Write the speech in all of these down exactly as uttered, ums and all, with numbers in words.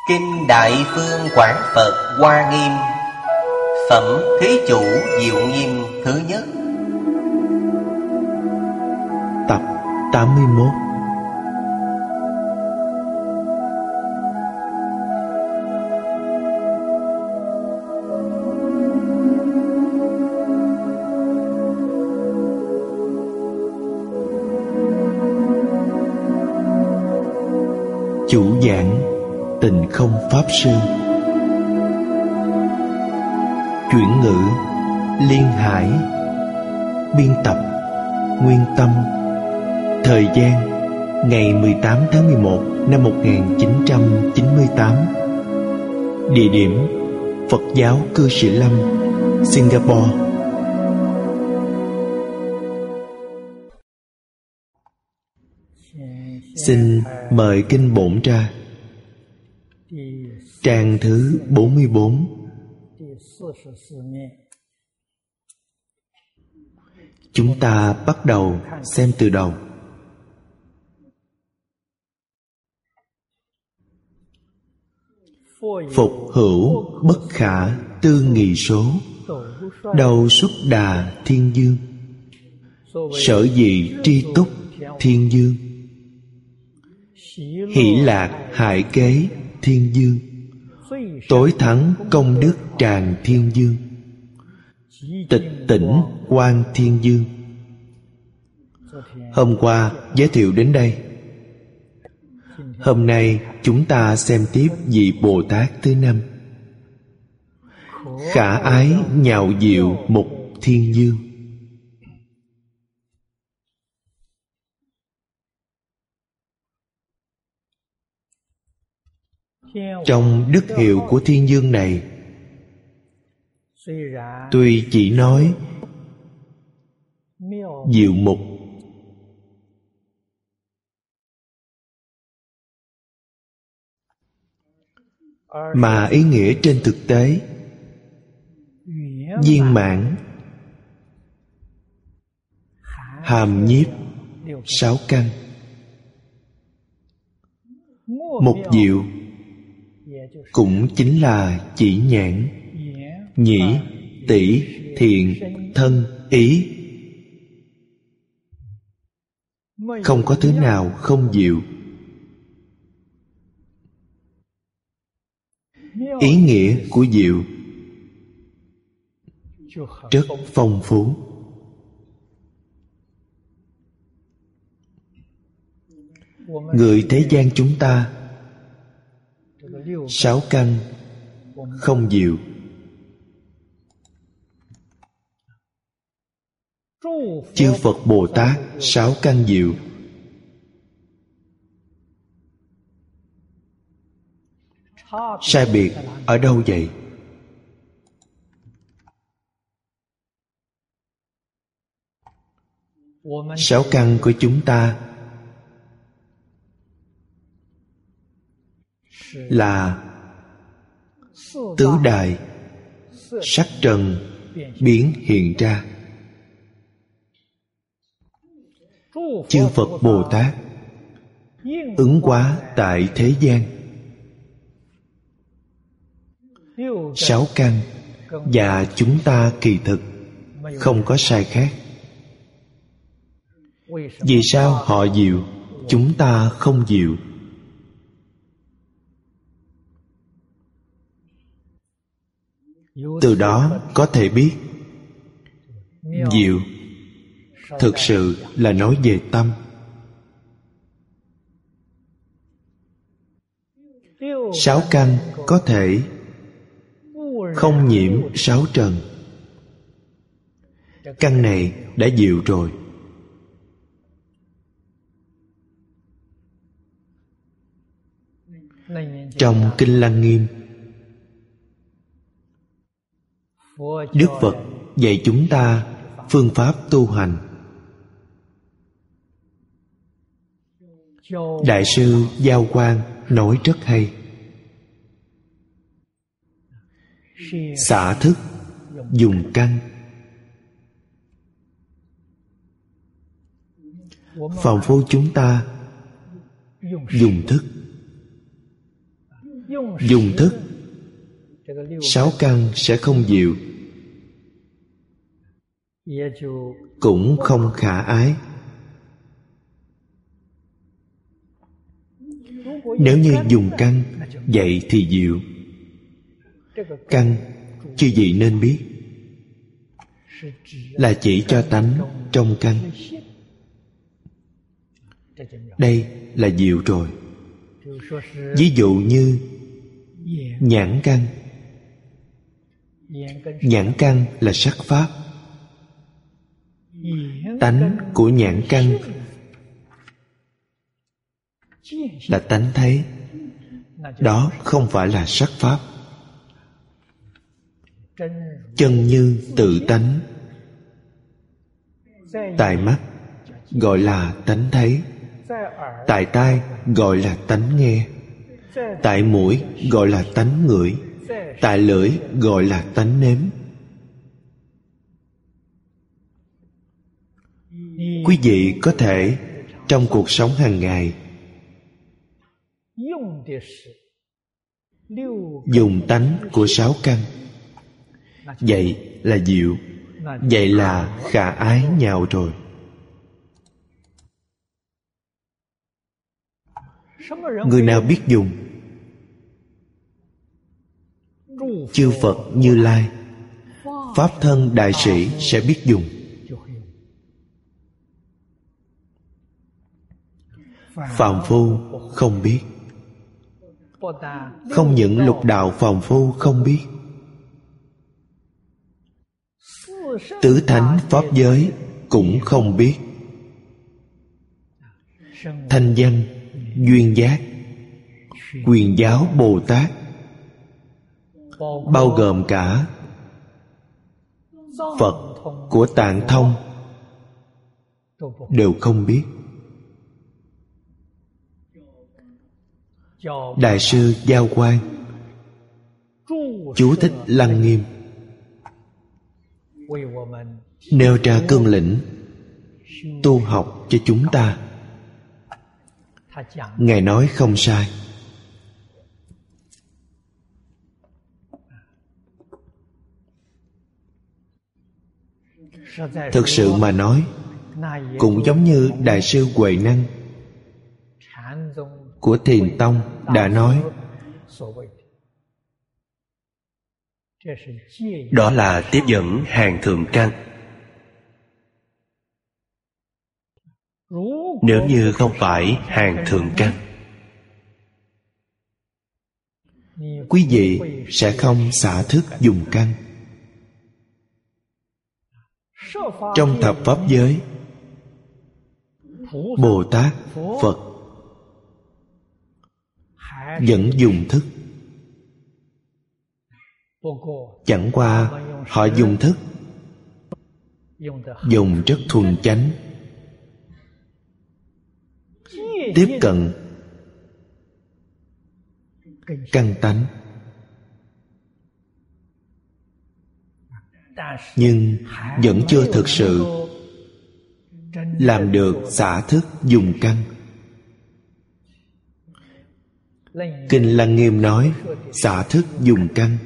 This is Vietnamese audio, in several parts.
Kinh Đại Phương Quảng Phật Hoa Nghiêm, Phẩm Thế Chủ Diệu Nghiêm thứ nhất. Tập tám mươi mốt. Chủ giảng Tịnh Không Pháp Sư. Chuyển ngữ Liên Hải. Biên tập Nguyên Tâm. Thời gian ngày mười tám tháng mười một năm một nghìn chín trăm chín mươi tám. Địa điểm Phật giáo Cư Sĩ Lâm, Singapore. Xin mời kinh bổn ra. Trang thứ bốn mươi bốn. Chúng ta bắt đầu xem từ đầu. Phục hữu bất khả tư nghị số, đầu xuất đà thiên dương. Sở dị tri túc thiên dương, hỷ lạc hại kế thiên dương. Tối thắng công đức tràng thiên dương, tịch tỉnh quan thiên dương. Hôm qua giới thiệu đến đây. Hôm nay chúng ta xem tiếp vị Bồ Tát thứ năm. Khả ái nhạo diệu mục thiên dương. Trong đức hiệu của thiên dương này, tuy chỉ nói diệu mục, mà ý nghĩa trên thực tế viên mãn, hàm nhiếp sáu căn. Mục diệu cũng chính là chỉ nhãn, nhĩ, tỷ, thiện, thân, ý. Không có thứ nào không diệu. Ý nghĩa của diệu rất phong phú. Người thế gian chúng ta sáu căn không diệu. Chư Phật Bồ Tát sáu căn diệu. Sai biệt ở đâu vậy? Sáu căn của chúng ta là tứ đại sắc trần biến hiện ra. Chư Phật Bồ Tát ứng hóa tại thế gian. Sáu căn và chúng ta kỳ thực không có sai khác. Vì sao họ diệu, chúng ta không diệu? Từ đó có thể biết diệu thực sự là nói về tâm. Sáu căn có thể không nhiễm sáu trần. Căn này đã diệu rồi. Trong Kinh Lăng Nghiêm, Đức Phật dạy chúng ta phương pháp tu hành. Đại sư Giao Quang nói rất hay. Xả thức dùng căn. Phàm phu chúng ta dùng thức. dùng thức, sáu căn sẽ không dịu, cũng không khả ái. Nếu như dùng căn, vậy thì dịu. Căn chư vị nên biết là chỉ cho tánh trong căn. Đây là dịu rồi. Ví dụ như nhãn căn. Nhãn căn là sắc pháp. Tánh của nhãn căn là tánh thấy. Đó không phải là sắc pháp. Chân như tự tánh. Tại mắt gọi là tánh thấy. Tại tai gọi là tánh nghe. Tại mũi gọi là tánh ngửi. Tại lưỡi gọi là tánh nếm. Quý vị có thể trong cuộc sống hàng ngày dùng tánh của sáu căn. Vậy là dịu. Vậy là khả ái nhạo rồi. Người nào biết dùng? Chư Phật Như Lai, Pháp thân đại sĩ sẽ biết dùng. Phàm phu không biết. Không những lục đạo phàm phu không biết, tứ thánh pháp giới cũng không biết. Thanh văn, duyên giác, quyền giáo Bồ Tát, bao gồm cả Phật của Tạng Thông đều không biết. Đại sư Giao Quang, Chú Thích Lăng Nghiêm nêu ra cương lĩnh tu học cho chúng ta. Ngài nói không sai. Thực sự mà nói, cũng giống như Đại sư Huệ Năng của Thiền Tông đã nói, đó là tiếp dẫn hàng thượng căn. Nếu như không phải hàng thượng căn, quý vị sẽ không xả thức dùng căn. Trong thập pháp giới, Bồ Tát, Phật vẫn dùng thức. Chẳng qua họ dùng thức dùng rất thuần chánh, tiếp cận căn tánh, nhưng vẫn chưa thực sự làm được xả thức dùng căn. Kinh Lăng Nghiêm nói xả thức dùng căn,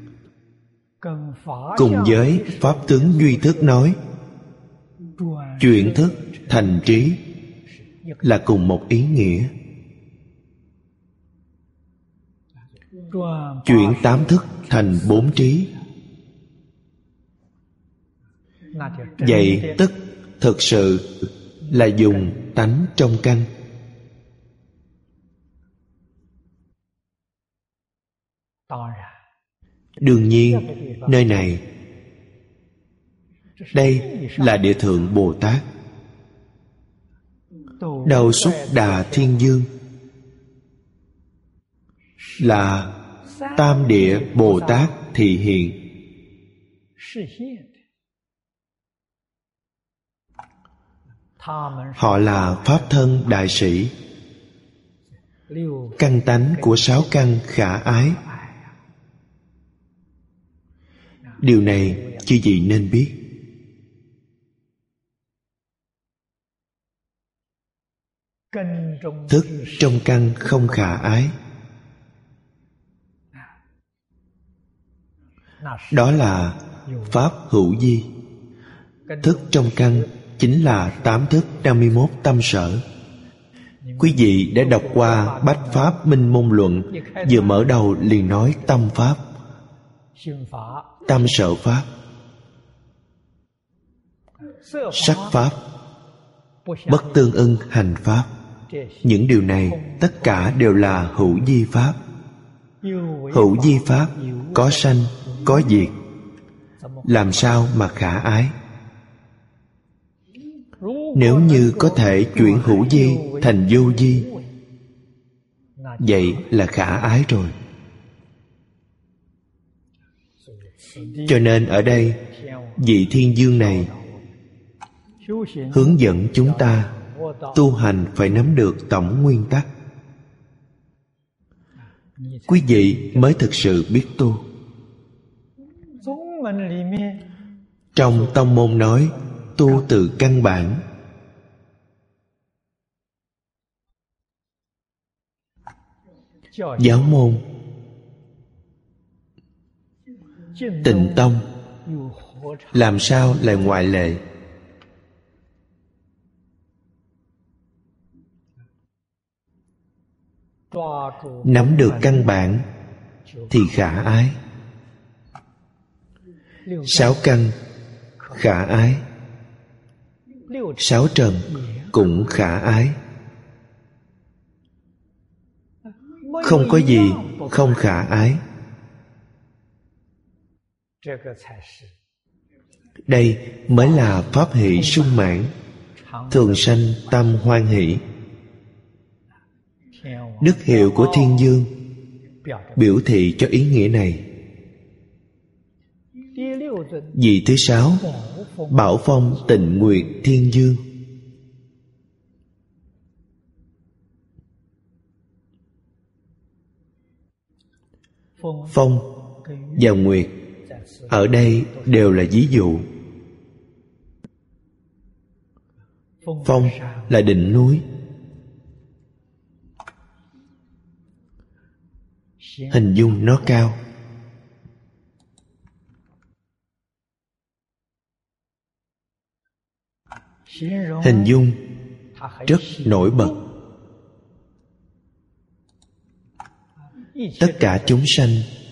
cùng với Pháp tướng duy thức nói chuyển thức thành trí là cùng một ý nghĩa. Chuyển tám thức thành bốn trí, vậy tức thực sự là dùng tánh trong căn. Đương nhiên, nơi này, đây là Địa Thượng Bồ Tát, Đầu Xúc Đà Thiên Dương là Tam Địa Bồ Tát thị hiện. Họ là Pháp thân đại sĩ. Căn tánh của sáu căn khả ái. Điều này chư vị nên biết. Thức trong căn không khả ái. đó là pháp hữu vi. Thức trong căn chính là tám thức năm mươi mốt tâm sở. Quý vị đã đọc qua Bách Pháp Minh Môn Luận, vừa mở đầu liền nói tâm pháp, tâm sở pháp, sắc pháp, bất tương ưng hành pháp. Những điều này tất cả đều là hữu vi pháp. Hữu vi pháp có sanh, có diệt, làm sao mà khả ái? Nếu như có thể chuyển hữu vi thành vô vi, vậy là khả ái rồi. Cho nên ở đây, vị thiên dương này hướng dẫn chúng ta tu hành phải nắm được tổng nguyên tắc, quý vị mới thực sự biết tu. Trong tông môn nói tu từ căn bản. Giáo môn Tịnh tông làm sao lại ngoại lệ? Nắm được căn bản thì khả ái. Sáu căn khả ái, sáu trần cũng khả ái. Không có gì không khả ái. Đây mới là pháp hỷ sung mãn, thường sanh tâm hoan hỷ. Đức hiệu của thiên dương biểu thị cho ý nghĩa này. Vị thứ sáu, Bảo Phong Tịnh Nguyệt Thiên Dương. Phong và Nguyệt ở đây đều là ví dụ. Phong là đỉnh núi, hình dung nó cao. Hình dung rất nổi bật. Tất cả chúng sanh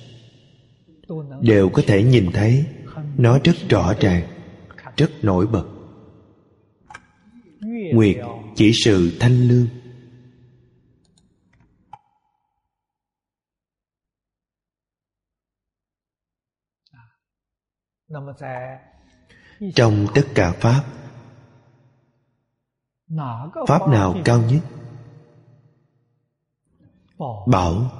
đều có thể nhìn thấy nó rất rõ ràng, rất nổi bật. Nguyệt chỉ sự thanh lương. Trong tất cả pháp, pháp nào cao nhất? Bảo.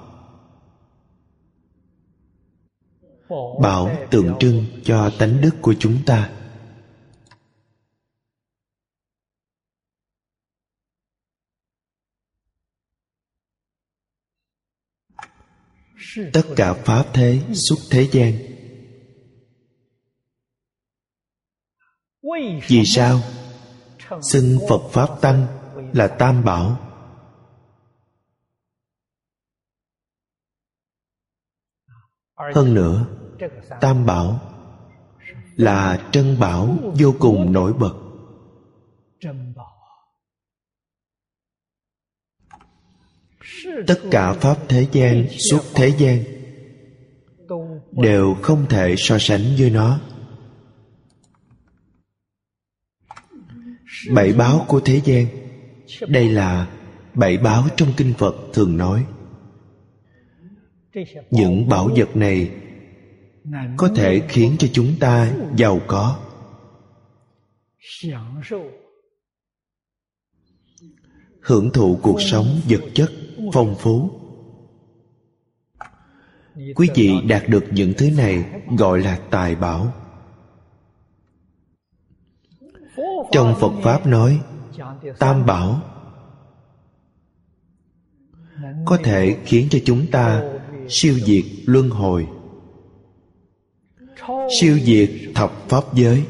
Bảo tượng trưng cho tánh đức của chúng ta. Tất cả pháp thế xuất thế gian. Vì sao xưng Phật Pháp Tăng là Tam Bảo? Hơn nữa, Tam Bảo là trân bảo vô cùng nổi bật. Tất cả pháp thế gian, xuất thế gian đều không thể so sánh với nó. Bảy báo của thế gian, đây là bảy báo trong kinh Phật thường nói. Những bảo vật này có thể khiến cho chúng ta giàu có, hưởng thụ cuộc sống vật chất phong phú. Quý vị đạt được những thứ này gọi là tài bảo. Trong Phật Pháp nói Tam Bảo có thể khiến cho chúng ta siêu diệt luân hồi, siêu diệt thập pháp giới,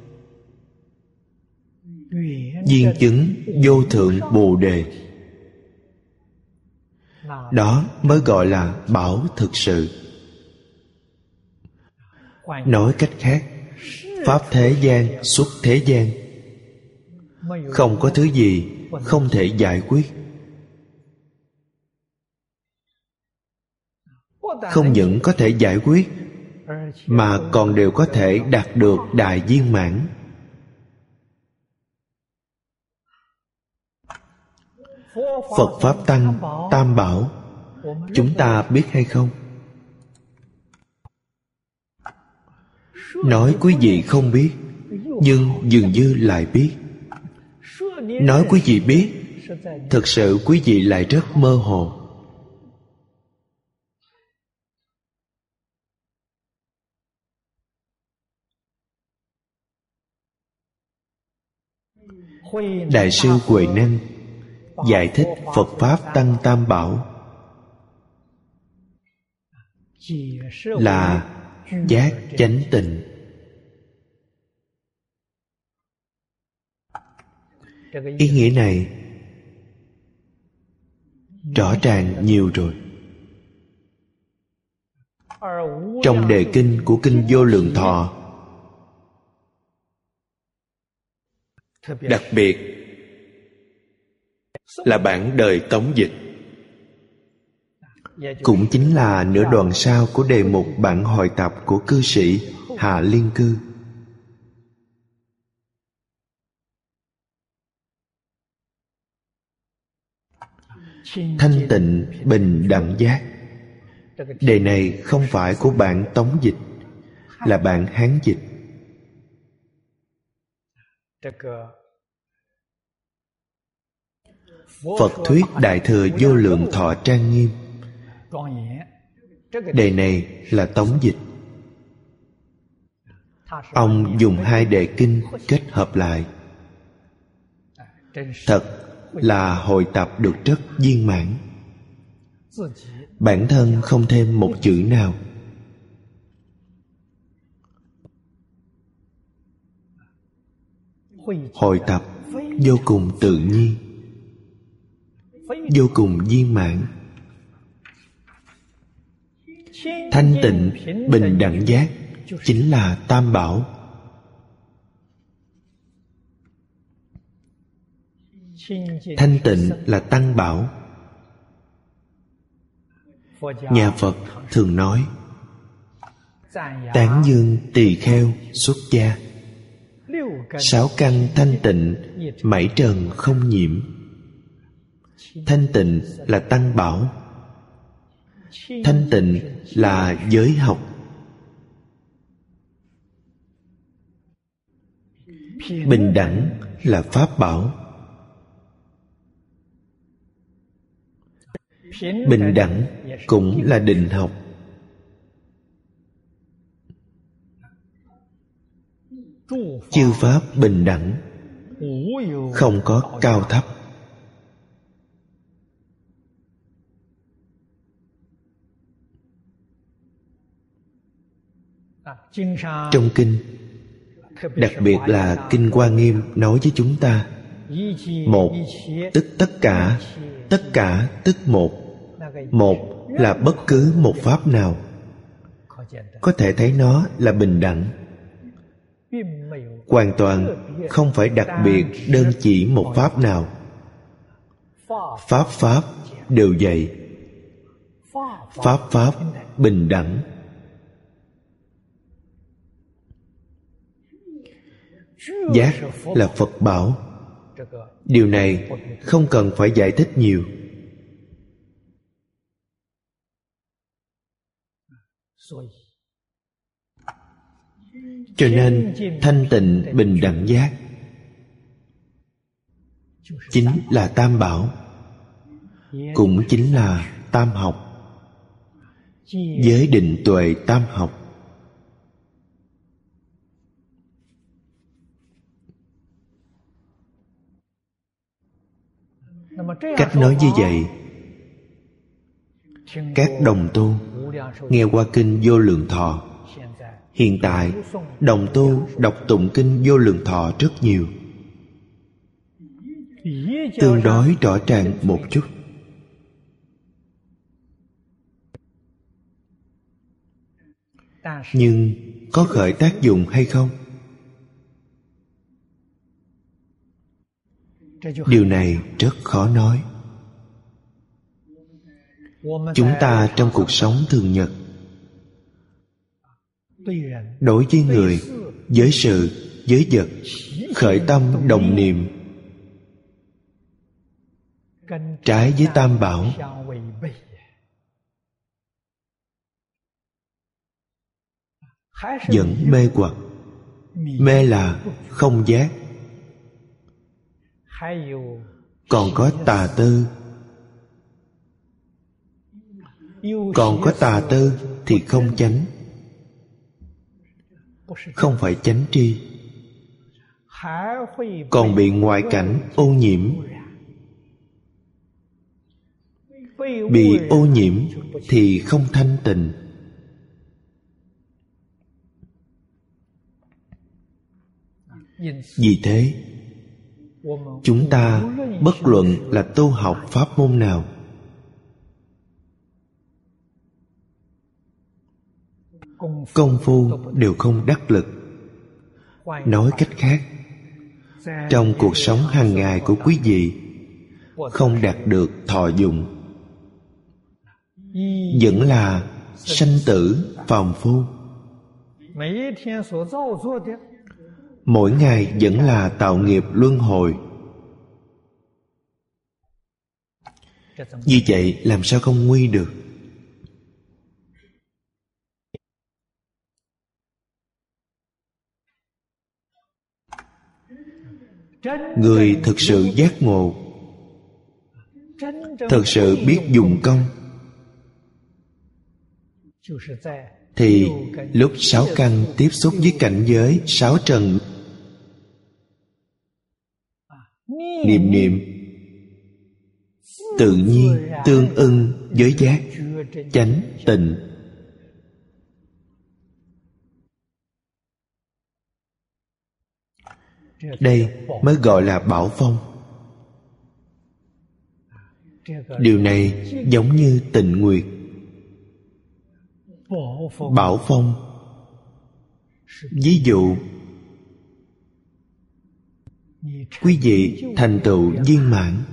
viên chứng vô thượng Bồ Đề. Đó mới gọi là bảo thực sự. Nói cách khác, pháp thế gian xuất thế gian, không có thứ gì không thể giải quyết. Không những có thể giải quyết, mà còn đều có thể đạt được đại viên mãn. Phật Pháp Tăng, Tam Bảo, chúng ta biết hay không? Nói quý vị không biết, nhưng dường như lại biết. Nói quý vị biết, thực sự quý vị lại rất mơ hồ. Đại sư Huệ Năng giải thích Phật Pháp Tăng Tam Bảo là giác chánh tịnh. Ý nghĩa này rõ ràng nhiều rồi. Trong đề kinh của Kinh Vô Lượng Thọ, đặc biệt là bản đời tống dịch, cũng chính là nửa đoạn sau của đề mục bản hội tập của cư sĩ Hạ Liên Cư. Thanh tịnh bình đẳng giác. Đề này không phải của bản tống dịch, là bản Hán dịch. Phật thuyết Đại Thừa Vô Lượng Thọ trang nghiêm. Đề này là tống dịch. Ông dùng hai đề kinh kết hợp lại, thật là hội tập được rất viên mãn. Bản thân không thêm một chữ nào. Hội tập vô cùng tự nhiên, vô cùng viên mãn. Thanh tịnh bình đẳng giác chính là Tam Bảo. Thanh tịnh là Tăng Bảo. Nhà Phật thường nói tán dương tỳ kheo xuất gia, sáu căn thanh tịnh, mảy trần không nhiễm. Thanh tịnh là Tăng Bảo. Thanh tịnh là giới học. Bình đẳng là Pháp Bảo. Bình đẳng cũng là định học. Chư pháp bình đẳng, không có cao thấp. Trong kinh, đặc biệt là Kinh Hoa Nghiêm nói với chúng ta: một tức tất cả, tất cả tức một. Một là bất cứ một pháp nào. Có thể thấy nó là bình đẳng, hoàn toàn không phải đặc biệt đơn chỉ một pháp nào. Pháp pháp đều vậy. Pháp pháp bình đẳng. Giác là Phật bảo. Điều này không cần phải giải thích nhiều. Cho nên thanh tịnh bình đẳng giác chính là Tam Bảo, cũng chính là Tam học, giới định tuệ tam học. Cách nói như vậy, các đồng tu nghe qua Kinh Vô Lượng Thọ, hiện tại đồng tu đọc tụng Kinh Vô Lượng Thọ rất nhiều, tương đối rõ ràng một chút. Nhưng có khởi tác dụng hay không? Điều này rất khó nói. Chúng ta trong cuộc sống thường nhật, đối với người, với sự, với vật, khởi tâm đồng niệm trái với tam bảo, vẫn mê hoặc. Mê là không giác. Còn có tà tư. Còn có tà tư thì không chánh, không phải chánh tri, còn bị ngoại cảnh ô nhiễm. Bị ô nhiễm thì không thanh tịnh. Vì thế, chúng ta bất luận là tu học pháp môn nào, công phu đều không đắc lực. Nói cách khác, trong cuộc sống hàng ngày của quý vị không đạt được thọ dụng, vẫn là sanh tử phàm phu. Mỗi ngày vẫn là tạo nghiệp luân hồi. Như vậy làm sao không nguy được? Người thực sự giác ngộ, thực sự biết dùng công, thì lúc sáu căn tiếp xúc với cảnh giới sáu trần, niệm niệm tự nhiên tương ưng với giác chánh tịnh. Đây mới gọi là bảo phong. Điều này giống như tịnh nguyệt. Bảo phong ví dụ quý vị thành tựu viên mãn.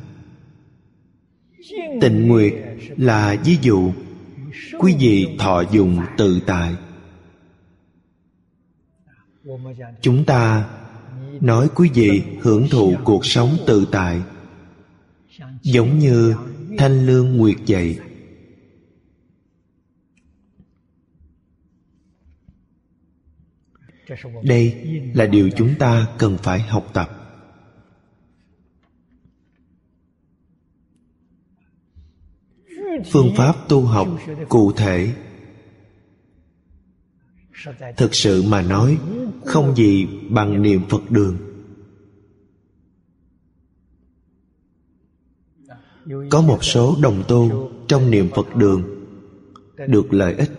Tịnh nguyệt là ví dụ quý vị thọ dụng tự tại. Chúng ta nói quý vị hưởng thụ cuộc sống tự tại, giống như thanh lương nguyệt vậy. Đây là điều chúng ta cần phải học tập. Phương pháp tu học cụ thể, thực sự mà nói, không gì bằng niệm Phật đường. Có một số đồng tu trong niệm Phật đường được lợi ích.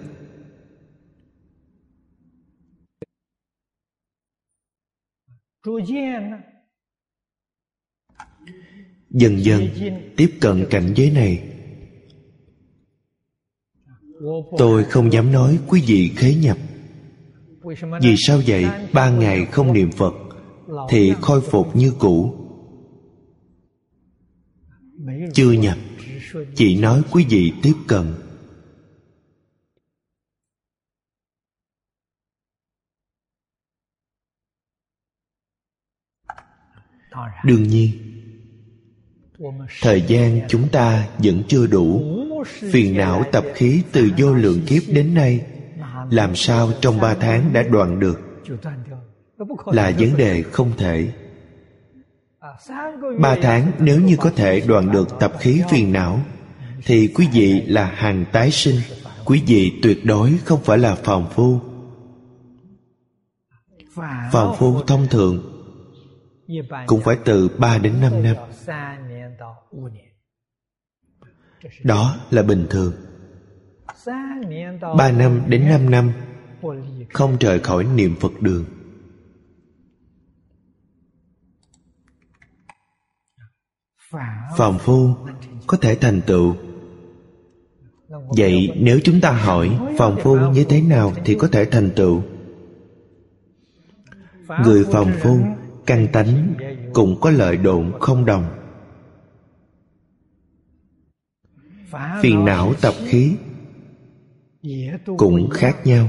Dần dần tiếp cận cảnh giới này. Tôi không dám nói quý vị khế nhập. Vì sao vậy? Ba ngày không niệm Phật thì khôi phục như cũ. Chưa nhập, chỉ nói quý vị tiếp cận. Đương nhiên, thời gian chúng ta vẫn chưa đủ. Phiền não tập khí từ vô lượng kiếp đến nay, làm sao trong ba tháng đã đoạn được, là vấn đề không thể. Ba tháng nếu như có thể đoạn được tập khí phiền não, thì quý vị là hàng tái sinh. Quý vị tuyệt đối không phải là phàm phu. Phàm phu thông thường cũng phải từ ba đến năm năm. Đó là bình thường. Ba năm đến năm năm không rời khỏi niệm Phật đường. Phàm phu có thể thành tựu. Vậy nếu chúng ta hỏi phàm phu như thế nào thì có thể thành tựu, Người phàm phu căn tánh cũng có lợi độn không đồng. Phiền não tập khí cũng khác nhau.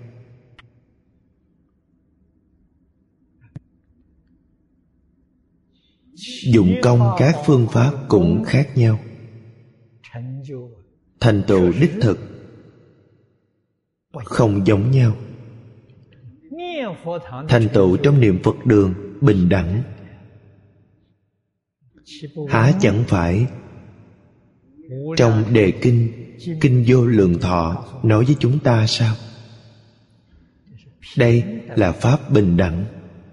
Dụng công các phương pháp cũng khác nhau. Thành tựu đích thực không giống nhau. Thành tựu trong niệm Phật đường bình đẳng, há chẳng phải trong đề kinh Kinh Vô Lượng Thọ nói với chúng ta sao? Đây là pháp bình đẳng.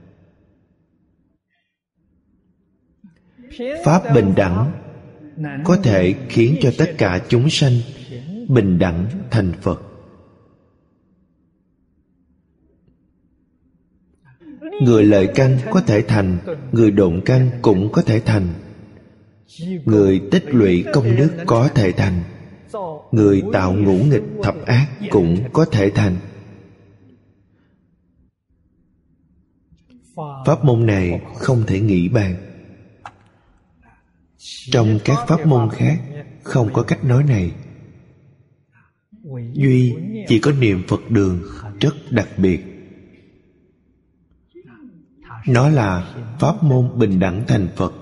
Pháp bình đẳng có thể khiến cho tất cả chúng sanh bình đẳng thành Phật. Người lợi căn có thể thành, người độn căn cũng có thể thành. Người tích lũy công đức có thể thành, người tạo ngũ nghịch thập ác cũng có thể thành. Pháp môn này không thể nghĩ bàn. Trong các pháp môn khác không có cách nói này. Duy chỉ có niệm Phật đường rất đặc biệt. Nó là pháp môn bình đẳng thành Phật.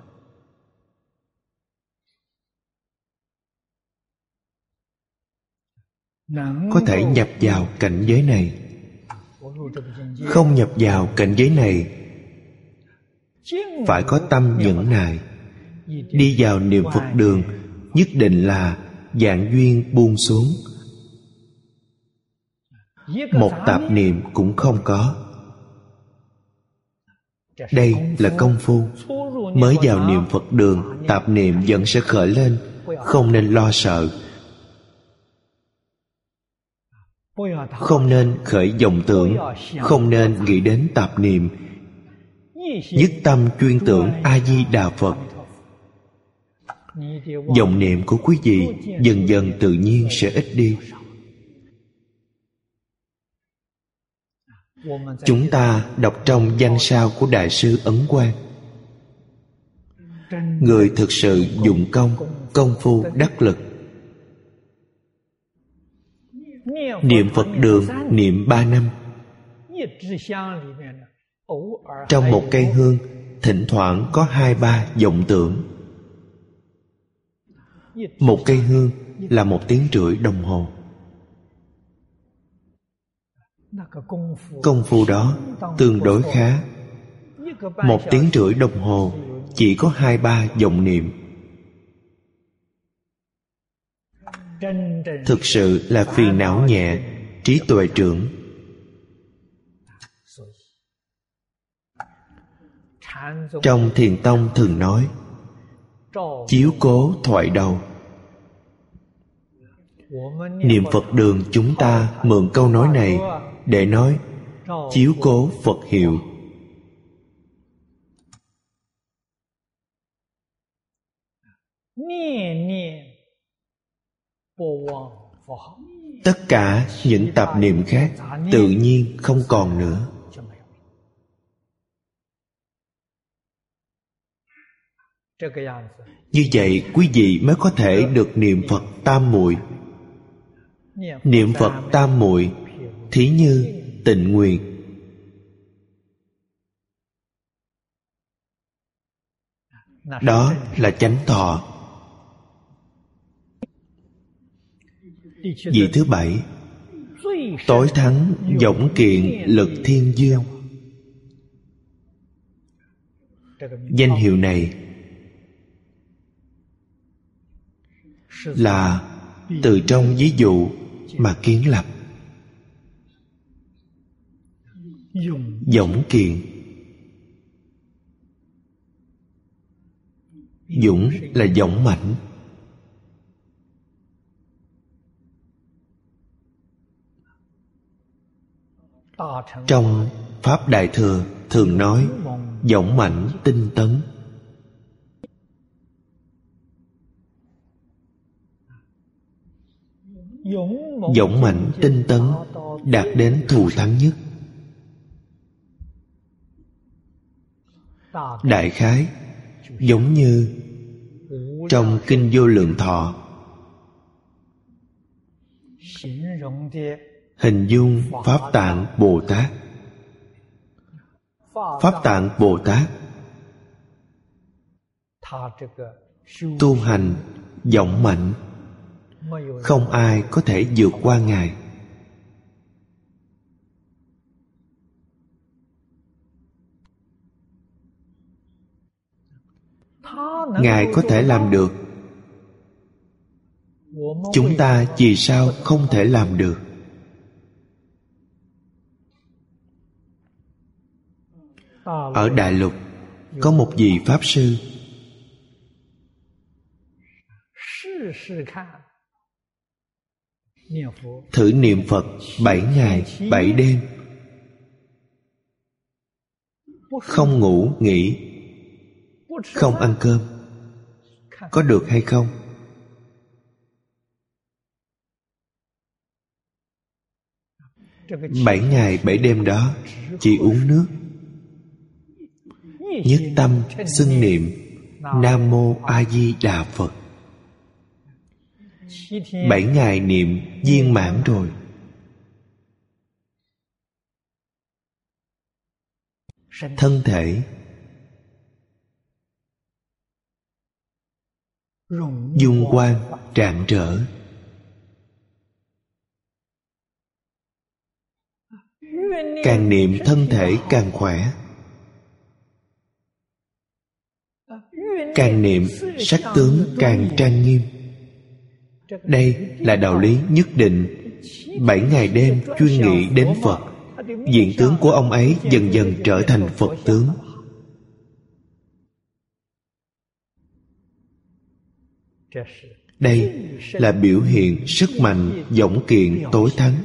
Có thể nhập vào cảnh giới này. Không nhập vào cảnh giới này, phải có tâm nhẫn nại. Đi vào niệm Phật đường nhất định là vạn duyên buông xuống, một tạp niệm cũng không có. Đây là công phu. Mới vào niệm Phật đường, tạp niệm vẫn sẽ khởi lên. Không nên lo sợ. Không nên khởi vọng tưởng. Không nên nghĩ đến tạp niệm. Nhất tâm chuyên tưởng A-di-đà Phật. Vọng niệm của quý vị dần dần tự nhiên sẽ ít đi. Chúng ta đọc trong văn sao của Đại sư Ấn Quang. Người thực sự dụng công, công phu đắc lực. Niệm Phật đường niệm ba năm. Trong một cây hương thỉnh thoảng có hai ba vọng tưởng. Một cây hương là một tiếng rưỡi đồng hồ. Công phu đó tương đối khá. Một tiếng rưỡi đồng hồ chỉ có hai ba vọng niệm. Thực sự là phiền não nhẹ, trí tuệ trưởng. Trong Thiền Tông thường nói chiếu cố thoại đầu. Niệm Phật đường chúng ta mượn câu nói này để nói chiếu cố Phật hiệu. Tất cả những tạp niệm khác tự nhiên không còn nữa. Như vậy quý vị mới có thể được niệm Phật tam muội. Niệm Phật tam muội thí như tịnh nguyện. Đó là chánh thọ. Vị thứ bảy, tối thắng dõng kiện lực thiên dương. Danh hiệu này là từ trong ví dụ mà kiến lập. Dõng kiện. Dũng là dõng mãnh. Trong Pháp Đại Thừa thường nói dõng mãnh tinh tấn. Dõng mãnh tinh tấn đạt đến thù thắng nhất. Đại khái giống như trong Kinh Vô Lượng Thọ hình dung Pháp Tạng Bồ Tát. Pháp Tạng Bồ Tát tu hành dõng mạnh, không ai có thể vượt qua Ngài. Ngài có thể làm được, chúng ta vì sao không thể làm được? Ở Đại Lục có một vị Pháp Sư thử niệm Phật bảy ngày bảy đêm, không ngủ nghỉ, không ăn cơm, có được hay không? Bảy ngày bảy đêm đó chỉ uống nước, nhất tâm xưng niệm Nam Mô A Di Đà Phật. Bảy ngày niệm viên mãn rồi. Thân thể dung quang rạng rỡ, càng niệm thân thể càng khỏe, càng niệm sắc tướng càng trang nghiêm. Đây là đạo lý nhất định. Bảy ngày đêm chuyên nghĩ đến Phật, diện tướng của ông ấy dần dần trở thành Phật tướng. Đây là biểu hiện sức mạnh dõng kiện tối thắng.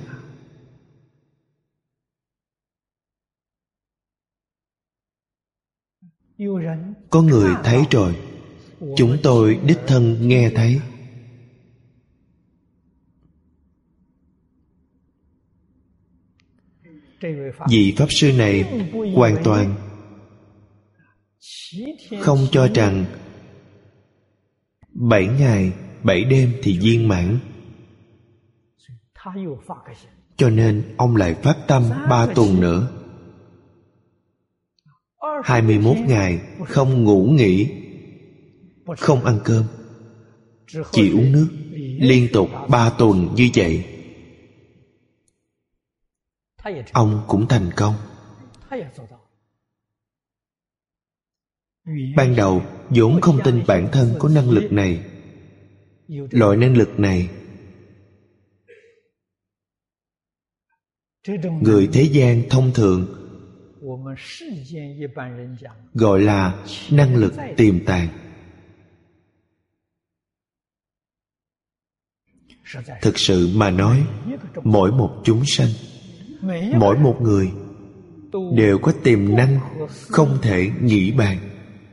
Có người thấy rồi, chúng tôi đích thân nghe thấy. Vị Pháp Sư này hoàn toàn không cho rằng bảy ngày bảy đêm thì viên mãn, cho nên ông lại phát tâm ba tuần nữa, hai mươi mốt ngày không ngủ nghỉ, không ăn cơm, chỉ uống nước, liên tục ba tuần như vậy. Ông cũng thành công. Ban đầu vốn không tin bản thân có năng lực này. Loại năng lực này người thế gian thông thường gọi là năng lực tiềm tàng. Thực sự mà nói, mỗi một chúng sanh, mỗi một người đều có tiềm năng không thể nghĩ bàn,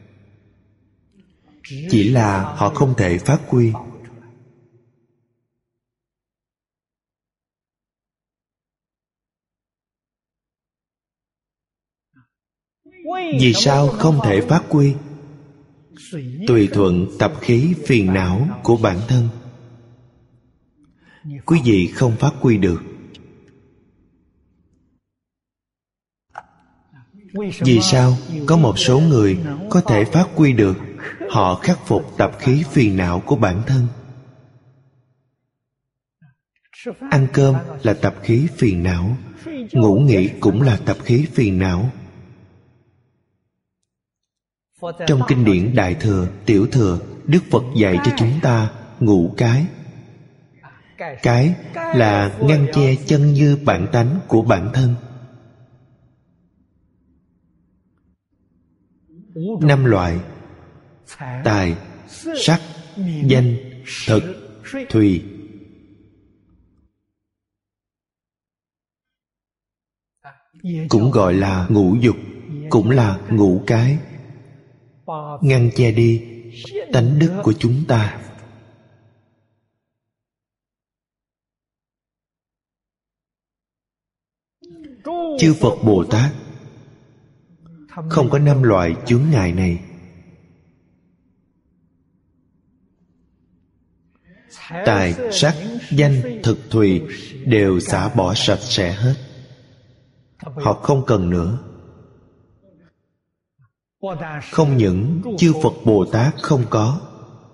chỉ là họ không thể phát huy. Vì sao không thể phát huy? Tùy thuận tập khí phiền não của bản thân, quý vị không phát huy được. Vì sao có một số người có thể phát huy được? Họ khắc phục tập khí phiền não của bản thân. Ăn cơm là tập khí phiền não, ngủ nghỉ cũng là tập khí phiền não. Trong kinh điển Đại Thừa, Tiểu Thừa, Đức Phật dạy cho chúng ta ngũ cái. Cái là ngăn che chân như bản tánh của bản thân. Năm loại: tài, sắc, danh, thực, thùy. Cũng gọi là ngũ dục, cũng là ngũ cái, ngăn che đi tánh đức của chúng ta. Chư Phật Bồ Tát không có năm loại chướng ngại này. Tài, sắc, danh, thực, thùy đều xả bỏ sạch sẽ hết. Họ không cần nữa. Không những chư Phật Bồ Tát không có,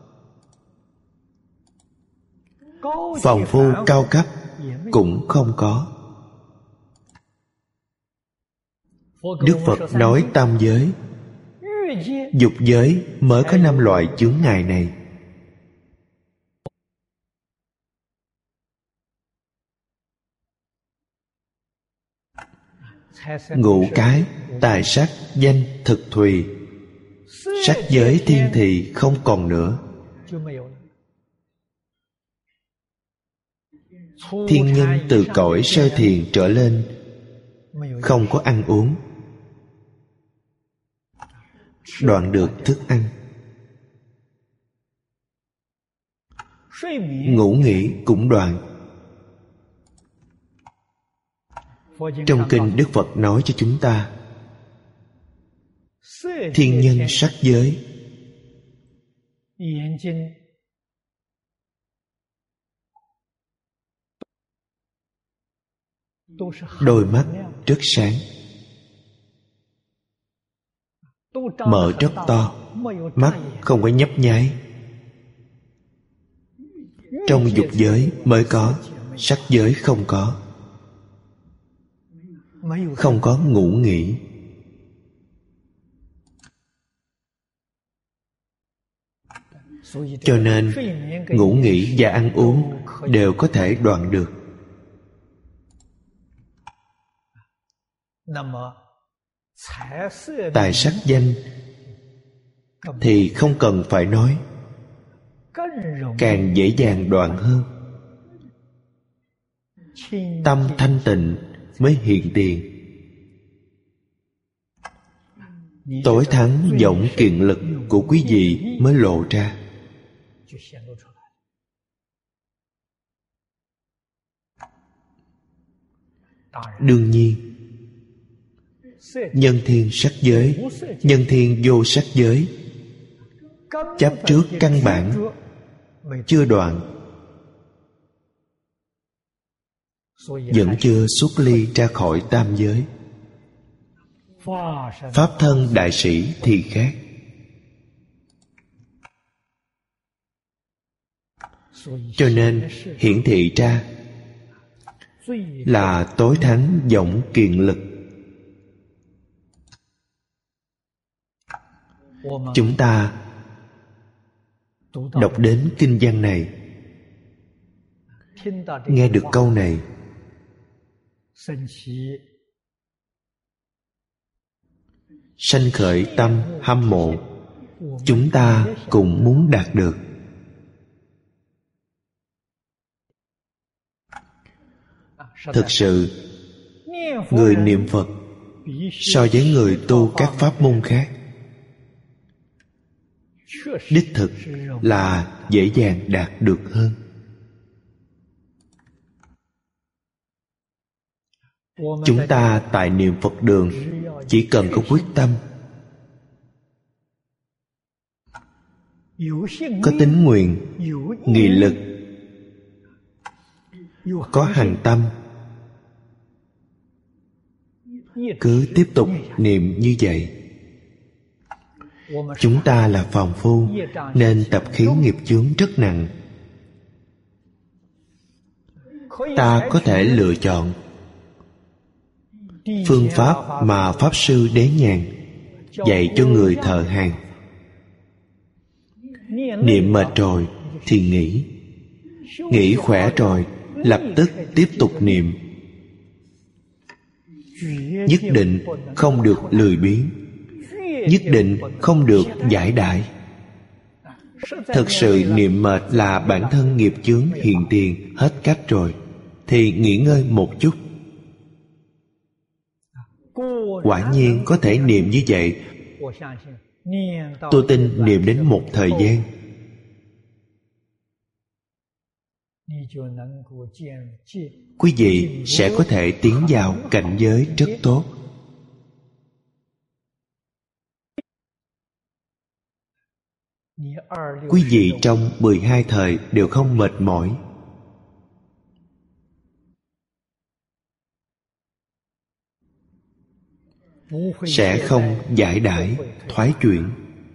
phàm phu cao cấp cũng không có. Đức Phật nói tam giới, dục giới mới có năm loại chướng ngại này. Ngũ cái, tài sắc, danh, thực, thùy, sắc giới thiên thị không còn nữa. Thiên nhân từ cõi sơ thiền trở lên không có ăn uống, đoạn được thức ăn. Ngủ nghỉ cũng đoạn. Trong kinh Đức Phật nói cho chúng ta, thiên nhân sắc giới, đôi mắt rất sáng, mở rất to, mắt không có nhấp nháy. Trong dục giới mới có, sắc giới không có. Không có ngủ nghỉ. Cho nên ngủ nghỉ và ăn uống đều có thể đoạn được. Tài sắc danh thì không cần phải nói, càng dễ dàng đoạn hơn. Tâm thanh tịnh mới hiện tiền. Tối thắng vọng kiện lực của quý vị mới lộ ra. Đương nhiên, nhân thiên sắc giới, nhân thiên vô sắc giới, chấp trước căn bản chưa đoạn, vẫn chưa xuất ly ra khỏi tam giới. Pháp thân đại sĩ thì khác. Cho nên hiển thị ra là tối thắng vọng kiền lực. Chúng ta đọc đến kinh văn này, nghe được câu này, sanh khởi tâm hâm mộ. Chúng ta cũng muốn đạt được. Thực sự, người niệm Phật so với người tu các pháp môn khác, đích thực là dễ dàng đạt được hơn. Chúng ta tại niệm Phật đường chỉ cần có quyết tâm, có tín nguyện, nghị lực, có hành tâm, cứ tiếp tục niệm như vậy. Chúng ta là phàm phu nên tập khí nghiệp chướng rất nặng. Ta có thể lựa chọn phương pháp mà Pháp Sư Đế Nhàn dạy cho người thợ hàng. Niệm mệt rồi thì nghỉ, nghỉ khỏe rồi lập tức tiếp tục niệm. Nhất định không được lười biếng, nhất định không được giải đãi. Thực sự niệm mệt là bản thân nghiệp chướng hiện tiền hết cách rồi, thì nghỉ ngơi một chút. Quả nhiên có thể niệm như vậy. Tôi tin niệm đến một thời gian, quý vị sẽ có thể tiến vào cảnh giới rất tốt. Quý vị trong mười hai thời đều không mệt mỏi. Sẽ không giải đãi, thoái chuyển.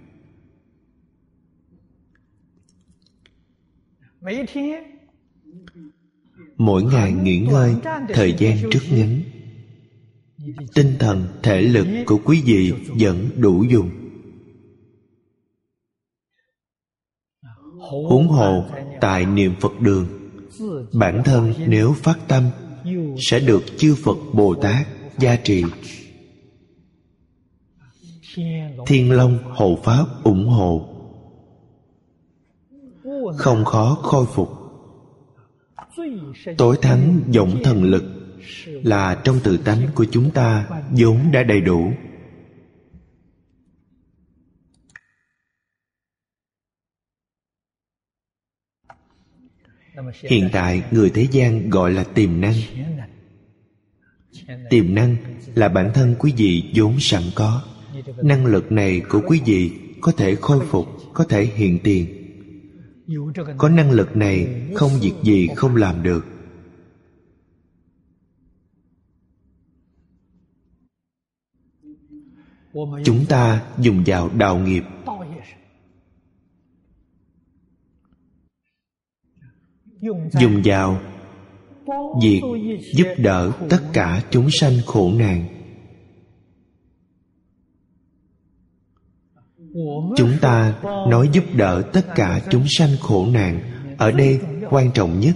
Mỗi ngày nghỉ ngơi thời gian rất ngắn. Tinh thần, thể lực của quý vị vẫn đủ dùng. Huống hồ tại niệm Phật đường, bản thân nếu phát tâm sẽ được chư Phật Bồ Tát gia trì, Thiên Long hộ pháp ủng hộ, không khó khôi phục. Tối thắng vọng thần lực là trong tự tánh của chúng ta vốn đã đầy đủ. Hiện tại người thế gian gọi là tiềm năng. Tiềm năng là bản thân quý vị vốn sẵn có. Năng lực này của quý vị có thể khôi phục, có thể hiện tiền. Có năng lực này không việc gì không làm được. Chúng ta dùng vào đạo nghiệp. Dùng vào việc giúp đỡ tất cả chúng sanh khổ nạn. Chúng ta nói giúp đỡ tất cả chúng sanh khổ nạn, ở đây quan trọng nhất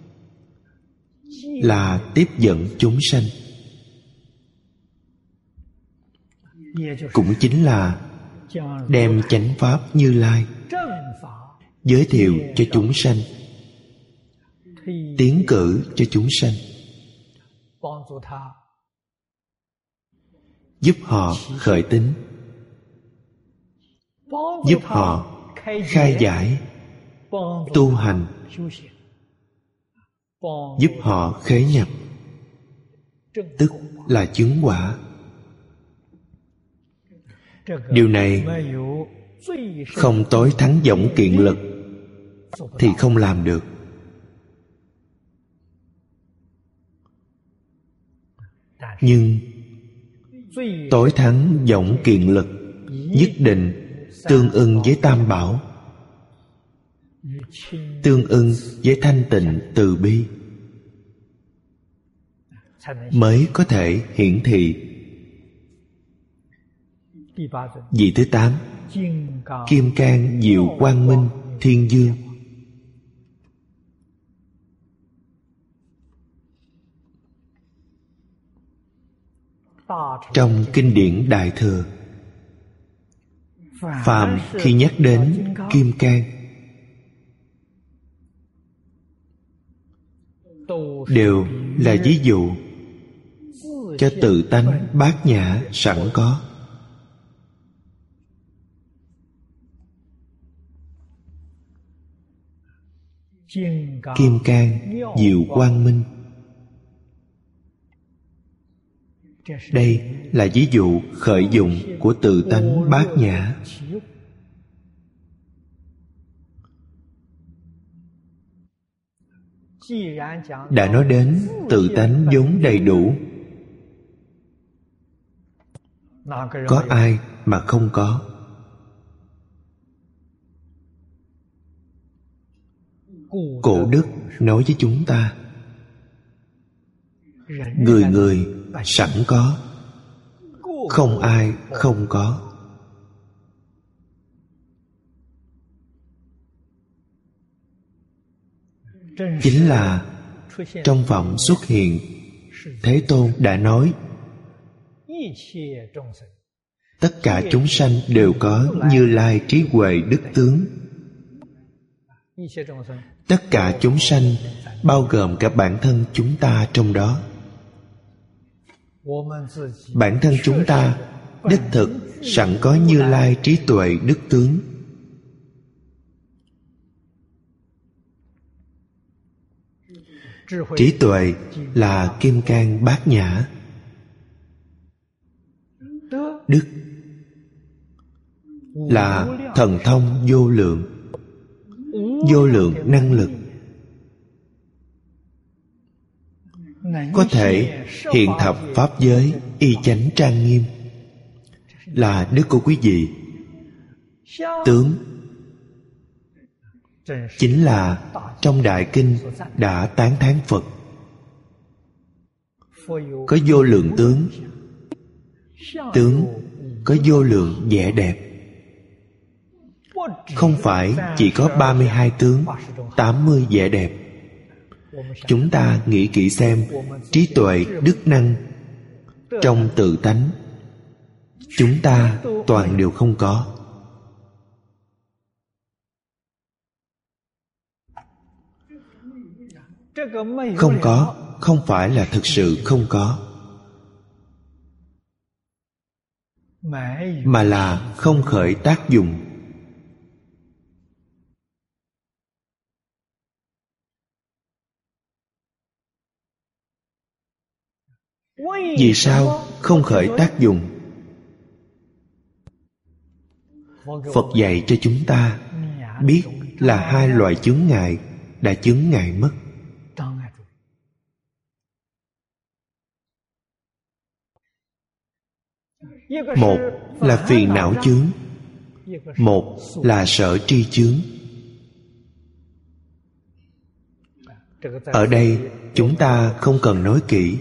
là tiếp dẫn chúng sanh. Cũng chính là đem chánh pháp Như Lai giới thiệu cho chúng sanh, tiến cử cho chúng sanh, giúp họ khởi tín, giúp họ khai giải, tu hành, giúp họ khế nhập, tức là chứng quả. Điều này không tối thắng vọng kiện lực thì không làm được. Nhưng tối thắng vọng kiện lực nhất định tương ưng với Tam Bảo, tương ưng với thanh tịnh từ bi, mới có thể hiển thị. Vị thứ tám, Kim Cang Diệu Quang Minh Thiên Dương. Trong kinh điển Đại Thừa, phàm khi nhắc đến Kim Cang đều là ví dụ cho tự tánh bát nhã sẵn có. Kim Cang Diệu Quang Minh, đây là ví dụ khởi dụng của tự tánh bát nhã. Đã nói đến tự tánh vốn đầy đủ, có ai mà không có? Cổ đức nói với chúng ta, người người sẵn có, không ai không có. Chính là trong vọng xuất hiện, Thế Tôn đã nói tất cả chúng sanh đều có Như Lai trí huệ đức tướng. Tất cả chúng sanh bao gồm cả bản thân chúng ta trong đó. Bản thân chúng ta đích thực sẵn có Như Lai trí tuệ đức tướng. Trí tuệ là Kim Cang bát nhã. Đức là thần thông vô lượng, vô lượng năng lực, có thể hiện thập pháp giới y chánh trang nghiêm, là đức của quý vị. Tướng chính là trong Đại Kinh đã tán thán Phật có vô lượng tướng, tướng có vô lượng vẻ đẹp. Không phải chỉ có ba mươi hai tướng, tám mươi vẻ đẹp. Chúng ta nghĩ kỹ xem, trí tuệ, đức năng trong tự tánh chúng ta toàn đều không có. Không có không phải là thực sự không có, mà là không khởi tác dụng. Vì sao không khởi tác dụng? Phật dạy cho chúng ta biết là hai loại chướng ngại đã chướng ngại mất. Một là phiền não chướng, một là sở tri chướng. Ở đây chúng ta không cần nói kỹ.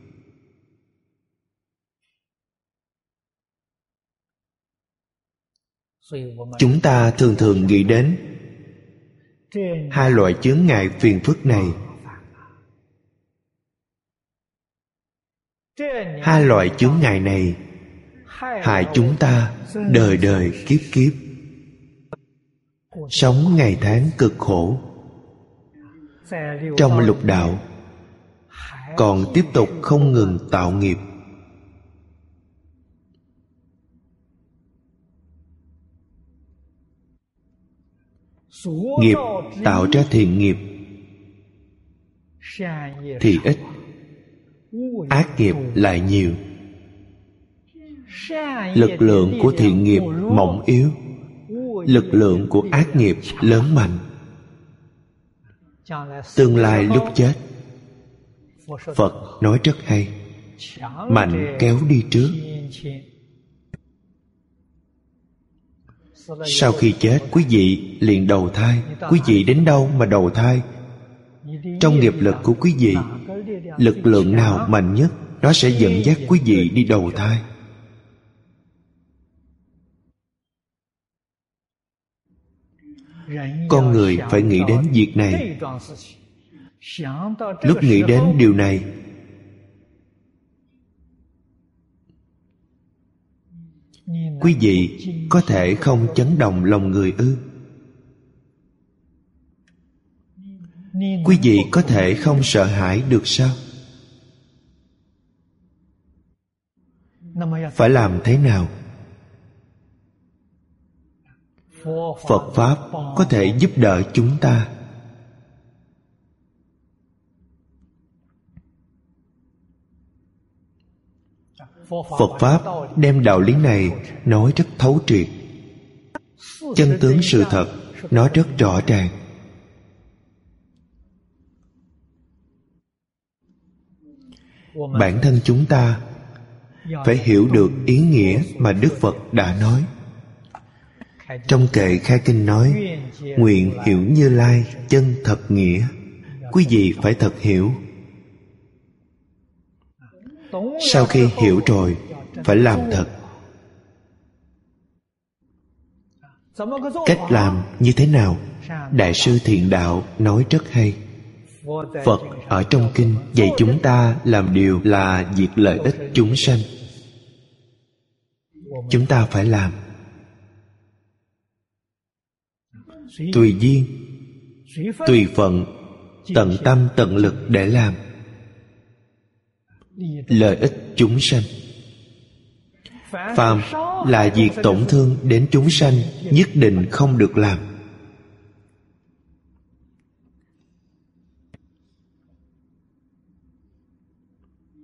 Chúng ta thường thường nghĩ đến hai loại chướng ngại phiền phức này. Hai loại chướng ngại này hại chúng ta đời đời kiếp kiếp, sống ngày tháng cực khổ. Trong lục đạo còn tiếp tục không ngừng tạo nghiệp. Nghiệp tạo ra thiện nghiệp thì ít, ác nghiệp lại nhiều. Lực lượng của thiện nghiệp mỏng yếu, lực lượng của ác nghiệp lớn mạnh. Tương lai lúc chết, Phật nói rất hay: mạnh kéo đi trước. Sau khi chết, quý vị liền đầu thai. Quý vị đến đâu mà đầu thai? Trong nghiệp lực của quý vị, lực lượng nào mạnh nhất, nó sẽ dẫn dắt quý vị đi đầu thai. Con người phải nghĩ đến việc này. Lúc nghĩ đến điều này, quý vị có thể không chấn động lòng người ư? Quý vị có thể không sợ hãi được sao? Phải làm thế nào? Phật Pháp có thể giúp đỡ chúng ta. Phật Pháp đem đạo lý này nói rất thấu triệt. Chân tướng sự thật nói rất rõ ràng. Bản thân chúng ta phải hiểu được ý nghĩa mà Đức Phật đã nói. Trong kệ khai kinh nói: nguyện hiểu Như Lai chân thật nghĩa. Quý vị phải thật hiểu. Sau khi hiểu rồi, phải làm thật. Cách làm như thế nào? Đại sư Thiện Đạo nói rất hay. Phật ở trong kinh dạy chúng ta làm điều là việc lợi ích chúng sanh. Chúng ta phải làm. Tùy duyên, tùy phận, tận tâm tận lực để làm lợi ích chúng sanh. Phàm là việc tổn thương đến chúng sanh, nhất định không được làm.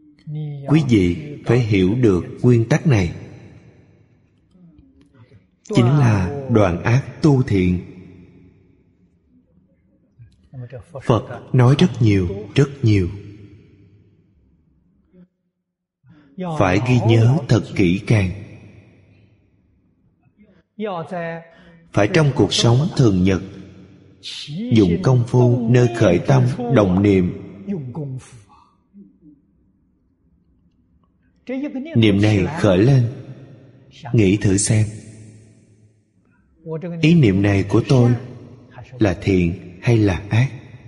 Quý vị phải hiểu được nguyên tắc này. chính là đoạn ác tu thiện. Phật nói rất nhiều, rất nhiều. Phải ghi nhớ thật kỹ càng. Phải trong cuộc sống thường nhật dụng công phu nơi khởi tâm động niệm. Niệm này khởi lên, nghĩ thử xem, ý niệm này của tôi là thiện hay là ác?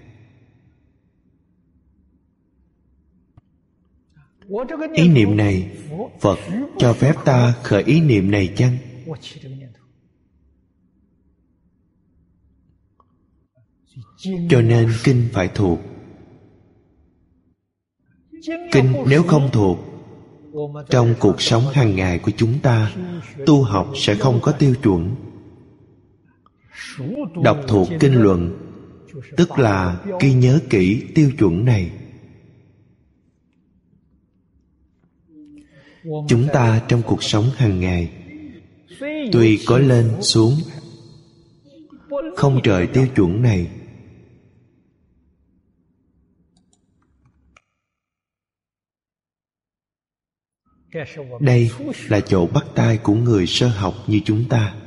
Ý niệm này Phật cho phép ta khởi ý niệm này chăng? Cho nên kinh phải thuộc. Kinh nếu không thuộc, trong cuộc sống hàng ngày của chúng ta, tu học sẽ không có tiêu chuẩn. Đọc thuộc kinh luận tức là ghi nhớ kỹ tiêu chuẩn này. Chúng ta trong cuộc sống hàng ngày tuy có lên xuống, không rời tiêu chuẩn này. Đây là chỗ bắt tay của người sơ học như chúng ta.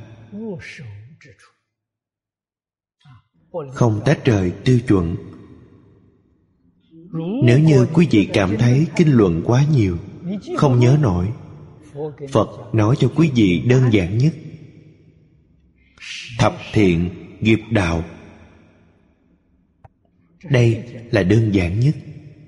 Không tách rời tiêu chuẩn. Nếu như quý vị cảm thấy kinh luận quá nhiều, không nhớ nổi, Phật nói cho quý vị đơn giản nhất: thập thiện nghiệp đạo. Đây là đơn giản nhất.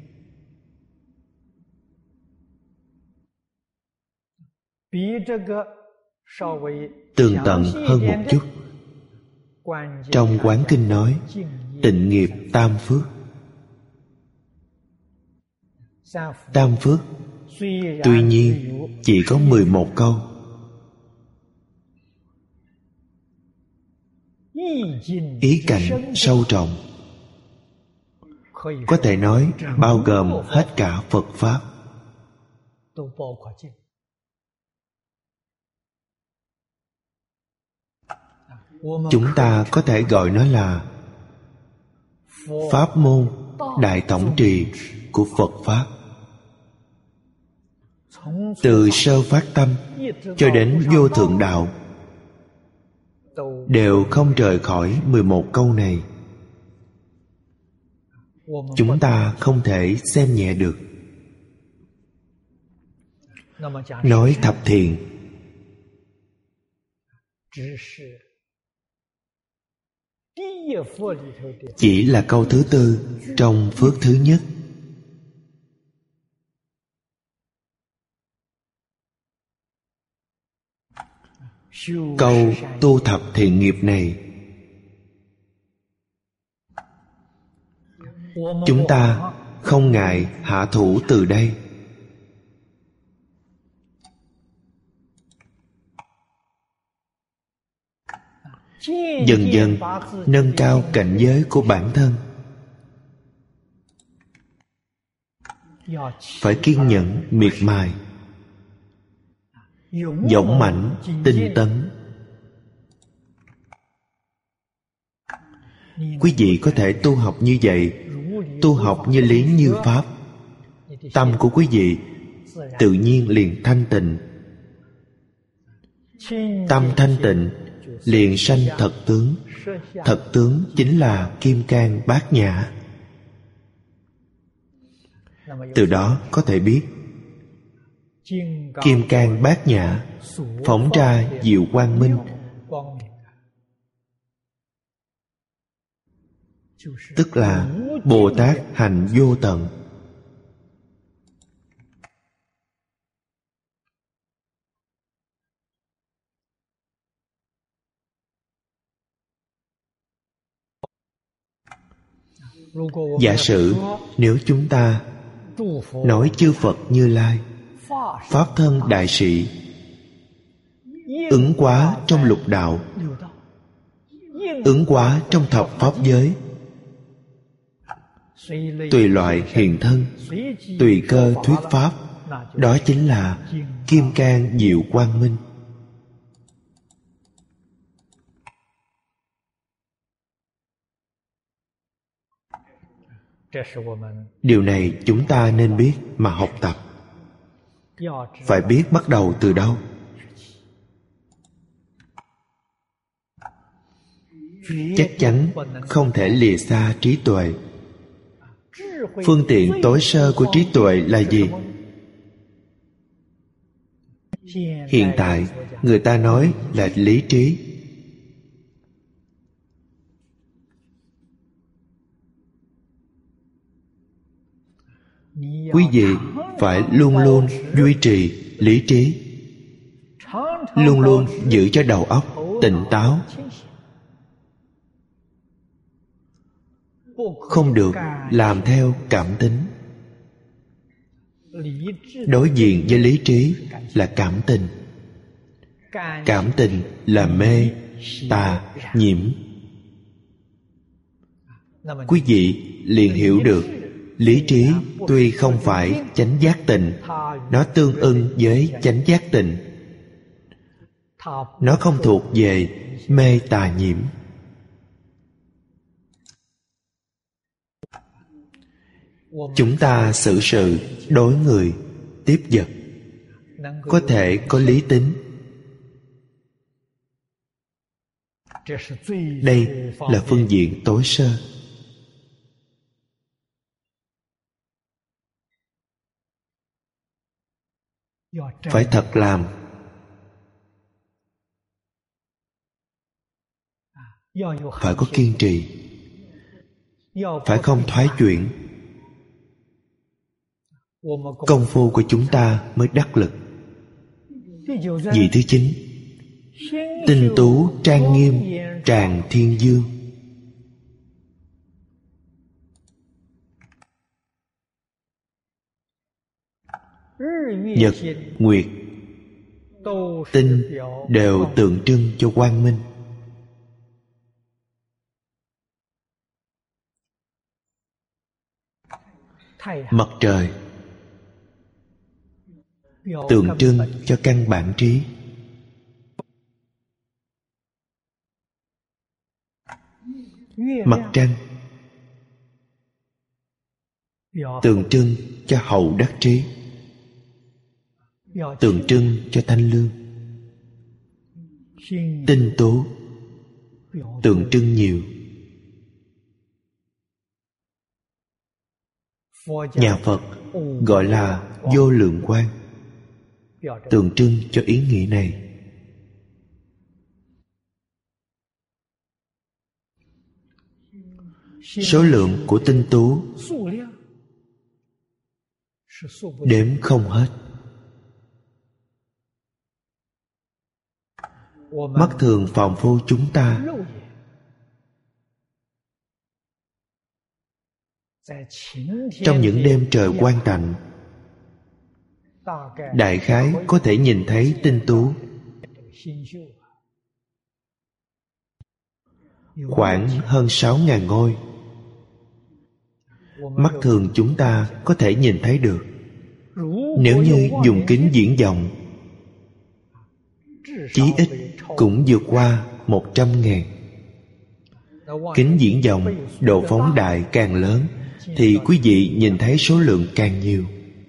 Tường tận hơn một chút. Trong Quán Kinh nói tịnh nghiệp tam phước. Tam phước tuy nhiên chỉ có mười một câu. Ý cảnh sâu trọng, có thể nói bao gồm hết cả Phật Pháp. Chúng ta có thể gọi nó là pháp môn đại tổng trì của Phật Pháp. Từ sơ phát tâm cho đến vô thượng đạo đều không rời khỏi mười một câu này. Chúng ta không thể xem nhẹ được. Nói thập thiện chỉ là câu thứ tư trong phước thứ nhất. Câu tu thập thiện nghiệp này chúng ta không ngại hạ thủ từ đây. Dần dần nâng cao cảnh giới của bản thân. Phải kiên nhẫn miệt mài, dũng mãnh tinh tấn. Quý vị có thể tu học như vậy, tu học như lý như pháp, tâm của quý vị tự nhiên liền thanh tịnh. Tâm thanh tịnh liền sanh thật tướng. Thật tướng chính là kim cang bát nhã. Từ đó có thể biết kim cang bát nhã phóng ra diệu quang minh, tức là Bồ Tát hành vô tận. Giả sử nếu chúng ta nói chư Phật Như Lai, Pháp thân đại sĩ, ứng hóa trong lục đạo, ứng hóa trong thập pháp giới, tùy loại hiện thân, tùy cơ thuyết pháp, đó chính là kim cang diệu quang minh. Điều này chúng ta nên biết mà học tập. Phải biết bắt đầu từ đâu. Chắc chắn không thể lìa xa trí tuệ. Phương tiện tối sơ của trí tuệ là gì? Hiện tại người ta nói là lý trí. Quý vị phải luôn luôn duy trì lý trí, luôn luôn giữ cho đầu óc tỉnh táo, không được làm theo cảm tính. Đối diện với lý trí là cảm tình. Cảm tình là mê, tà, nhiễm. Quý vị liền hiểu được lý trí tuy không phải chánh giác tình, nó tương ưng với chánh giác tình. Nó không thuộc về mê tà nhiễm. Chúng ta xử sự, đối người, tiếp vật có thể có lý tính. Đây là phương diện tối sơ. Phải thật làm. Phải có kiên trì. Phải không thoái chuyển. Công phu của chúng ta mới đắc lực. Vị thứ chín, tinh tú trang nghiêm tràng thiên dương. Nhật, nguyệt, tinh đều tượng trưng cho quang minh. Mặt trời tượng trưng cho căn bản trí. Mặt trăng tượng trưng cho hậu đắc trí, tượng trưng cho thanh lương. Tinh tú tượng trưng nhiều. Nhà Phật gọi là vô lượng quang, tượng trưng cho ý nghĩa này. Số lượng của tinh tú đếm không hết. Mắt thường phàm phu chúng ta trong những đêm trời quang tạnh, đại khái có thể nhìn thấy tinh tú khoảng hơn sáu ngàn ngôi. Mắt thường chúng ta có thể nhìn thấy được. Nếu như dùng kính viễn vọng, chí ít cũng vượt qua một trăm ngàn. Kính viễn vọng độ phóng đại càng lớn thì quý vị nhìn thấy số lượng càng nhiều.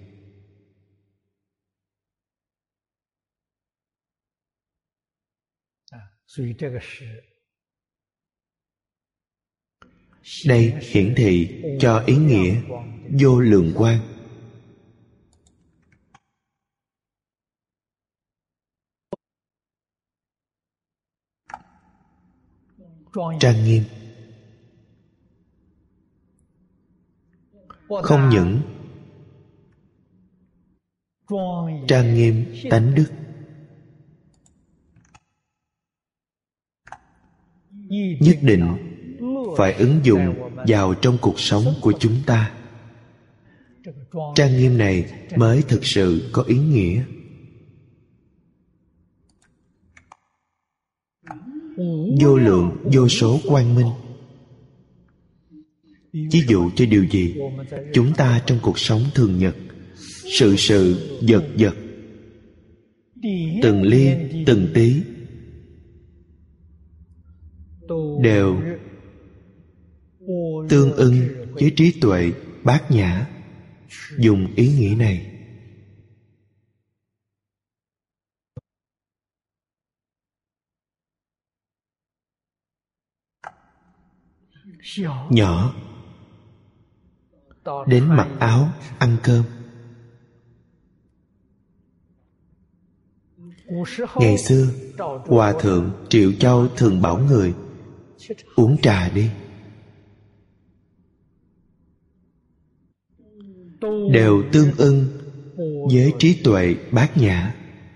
Đây hiển thị cho ý nghĩa vô lượng quang. Trang nghiêm không những trang nghiêm tánh đức, nhất định phải ứng dụng vào trong cuộc sống của chúng ta. Trang nghiêm này mới thực sự có ý nghĩa. Vô lượng vô số quang minh. Ví dụ cho điều gì? Chúng ta trong cuộc sống thường nhật, sự sự vật vật, từng ly từng tí đều tương ưng với trí tuệ bát nhã. Dùng ý nghĩa này. Nhỏ đến mặc áo ăn cơm. Ngày xưa Hòa thượng Triệu Châu thường bảo người uống trà đi, đều tương ưng với trí tuệ bát nhã.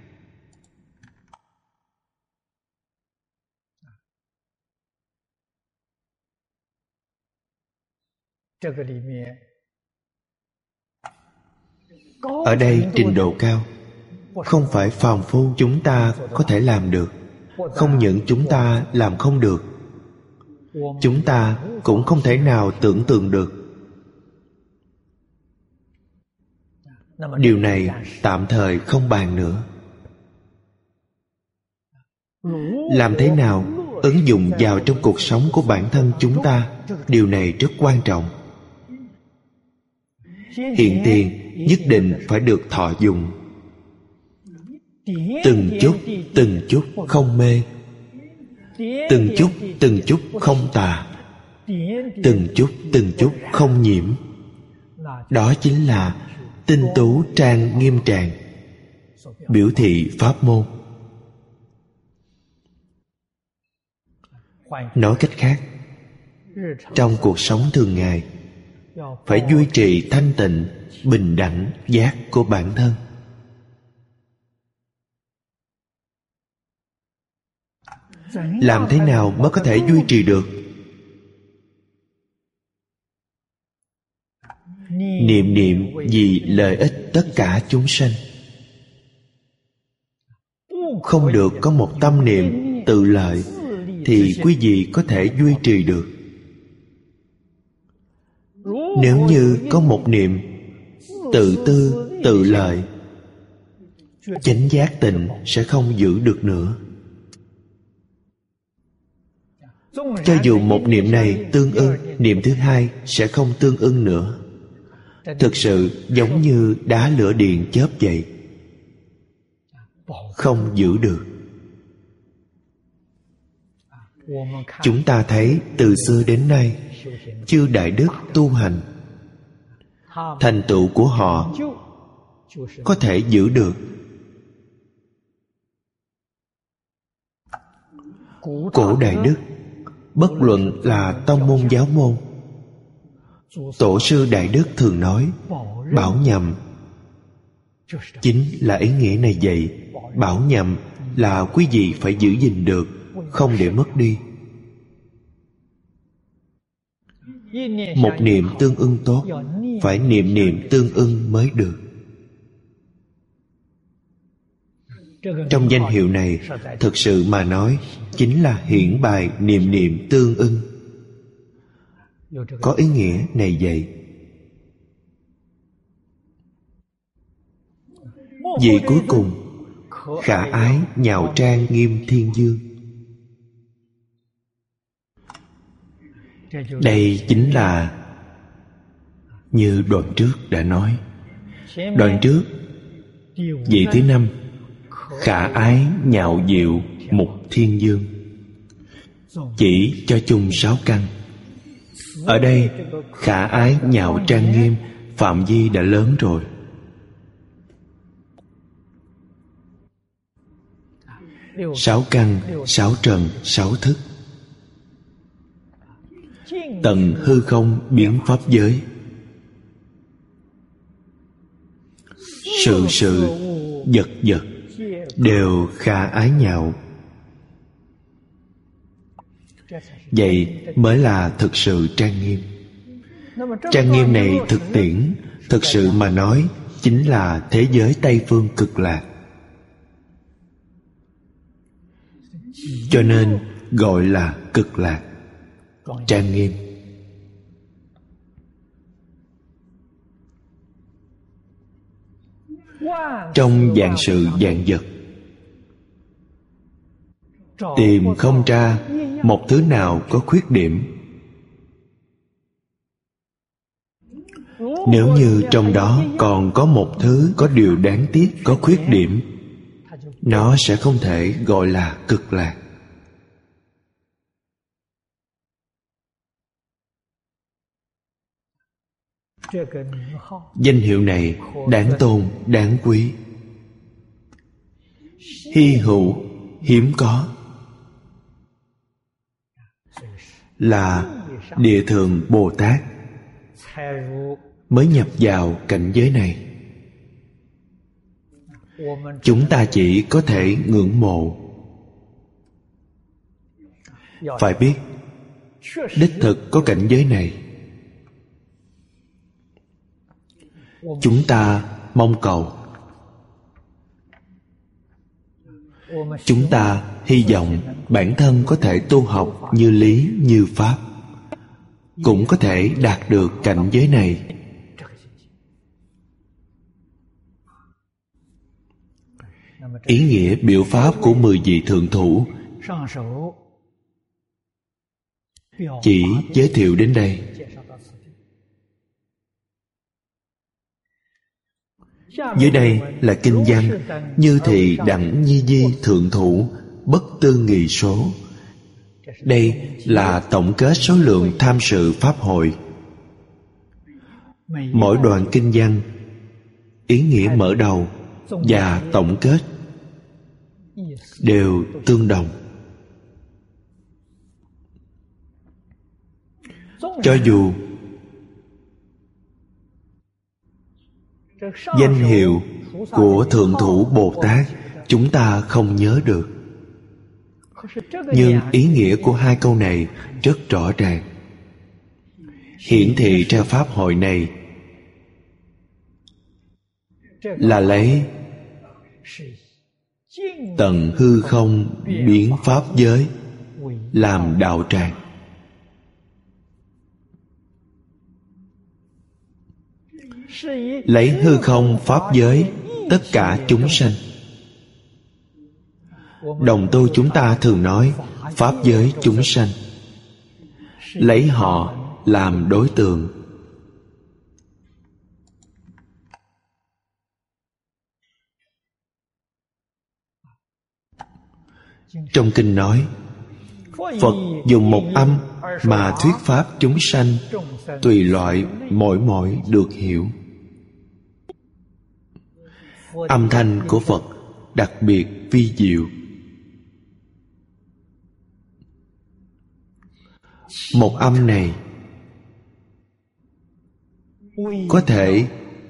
Ở đây trình độ cao, không phải phàm phu chúng ta có thể làm được. Không những chúng ta làm không được, chúng ta cũng không thể nào tưởng tượng được. Điều này tạm thời không bàn nữa. Làm thế nào ứng dụng vào trong cuộc sống của bản thân chúng ta, điều này rất quan trọng. Hiện tiền nhất định phải được thọ dụng. Từng chút, từng chút không mê, từng chút, từng chút không tà, từng chút, từng chút không nhiễm. Đó chính là tinh tú trang nghiêm tràng, biểu thị pháp môn. Nói cách khác, trong cuộc sống thường ngày phải duy trì thanh tịnh, bình đẳng giác của bản thân. Làm thế nào mới có thể duy trì được? Niệm niệm vì lợi ích tất cả chúng sanh. Không được có một tâm niệm tự lợi thì quý vị có thể duy trì được. Nếu như có một niệm tự tư tự lợi, chánh giác tịnh sẽ không giữ được nữa. Cho dù một niệm này tương ưng, niệm thứ hai sẽ không tương ưng nữa. Thực sự giống như đá lửa điện chớp vậy, không giữ được. Chúng ta thấy từ xưa đến nay, chư đại đức tu hành, thành tựu của họ có thể giữ được. Cổ đại đức, bất luận là tông môn giáo môn, tổ sư đại đức thường nói bảo nhậm, chính là ý nghĩa này vậy. Bảo nhậm là quý vị phải giữ gìn được, không để mất đi. Một niệm tương ưng tốt, phải niệm niệm tương ưng mới được. Trong danh hiệu này, thực sự mà nói, chính là hiển bài niệm niệm tương ưng. Có ý nghĩa này vậy. Vị cuối cùng, khả ái nhạo trang nghiêm thiên dương. Đây chính là như đoạn trước đã nói. Đoạn trước, vị thứ năm, khả ái nhạo diệu mục thiên dương, chỉ cho chung sáu căn. Ở đây khả ái nhạo trang nghiêm phạm vi đã lớn rồi. Sáu căn, sáu trần, sáu thức, tận hư không biến pháp giới, sự sự vật vật đều khả ái nhạo. Vậy mới là thực sự trang nghiêm. Trang nghiêm này thực tiễn, thực sự mà nói, chính là thế giới Tây Phương cực lạc. Cho nên gọi là cực lạc, trang nghiêm. Trong vạn sự vạn vật, tìm không ra một thứ nào có khuyết điểm. Nếu như trong đó còn có một thứ có điều đáng tiếc, có khuyết điểm, nó sẽ không thể gọi là cực lạc. Danh hiệu này đáng tôn, đáng quý, hy hữu, hiếm có, là Địa Thượng Bồ Tát mới nhập vào cảnh giới này. Chúng ta chỉ có thể ngưỡng mộ. Phải biết, đích thực có cảnh giới này. Chúng ta mong cầu, chúng ta hy vọng bản thân có thể tu học như lý như pháp, cũng có thể đạt được cảnh giới này. Ý nghĩa biểu pháp của mười vị thượng thủ chỉ giới thiệu đến đây. Dưới đây là kinh văn: Như thị đẳng nhi di thượng thủ, bất tư nghị số. Đây là tổng kết số lượng tham sự pháp hội. Mỗi đoạn kinh văn, ý nghĩa mở đầu và tổng kết đều tương đồng. Cho dù danh hiệu của Thượng Thủ Bồ Tát chúng ta không nhớ được, nhưng ý nghĩa của hai câu này rất rõ ràng, hiển thị ra pháp hội này là lấy tận hư không biến pháp giới làm đạo tràng. Lấy hư không pháp giới tất cả chúng sanh. Đồng tu chúng ta thường nói pháp giới chúng sanh, lấy họ làm đối tượng. Trong kinh nói, Phật dùng một âm mà thuyết pháp chúng sanh, tùy loại mỗi mỗi được hiểu. Âm thanh của Phật đặc biệt vi diệu. Một âm này có thể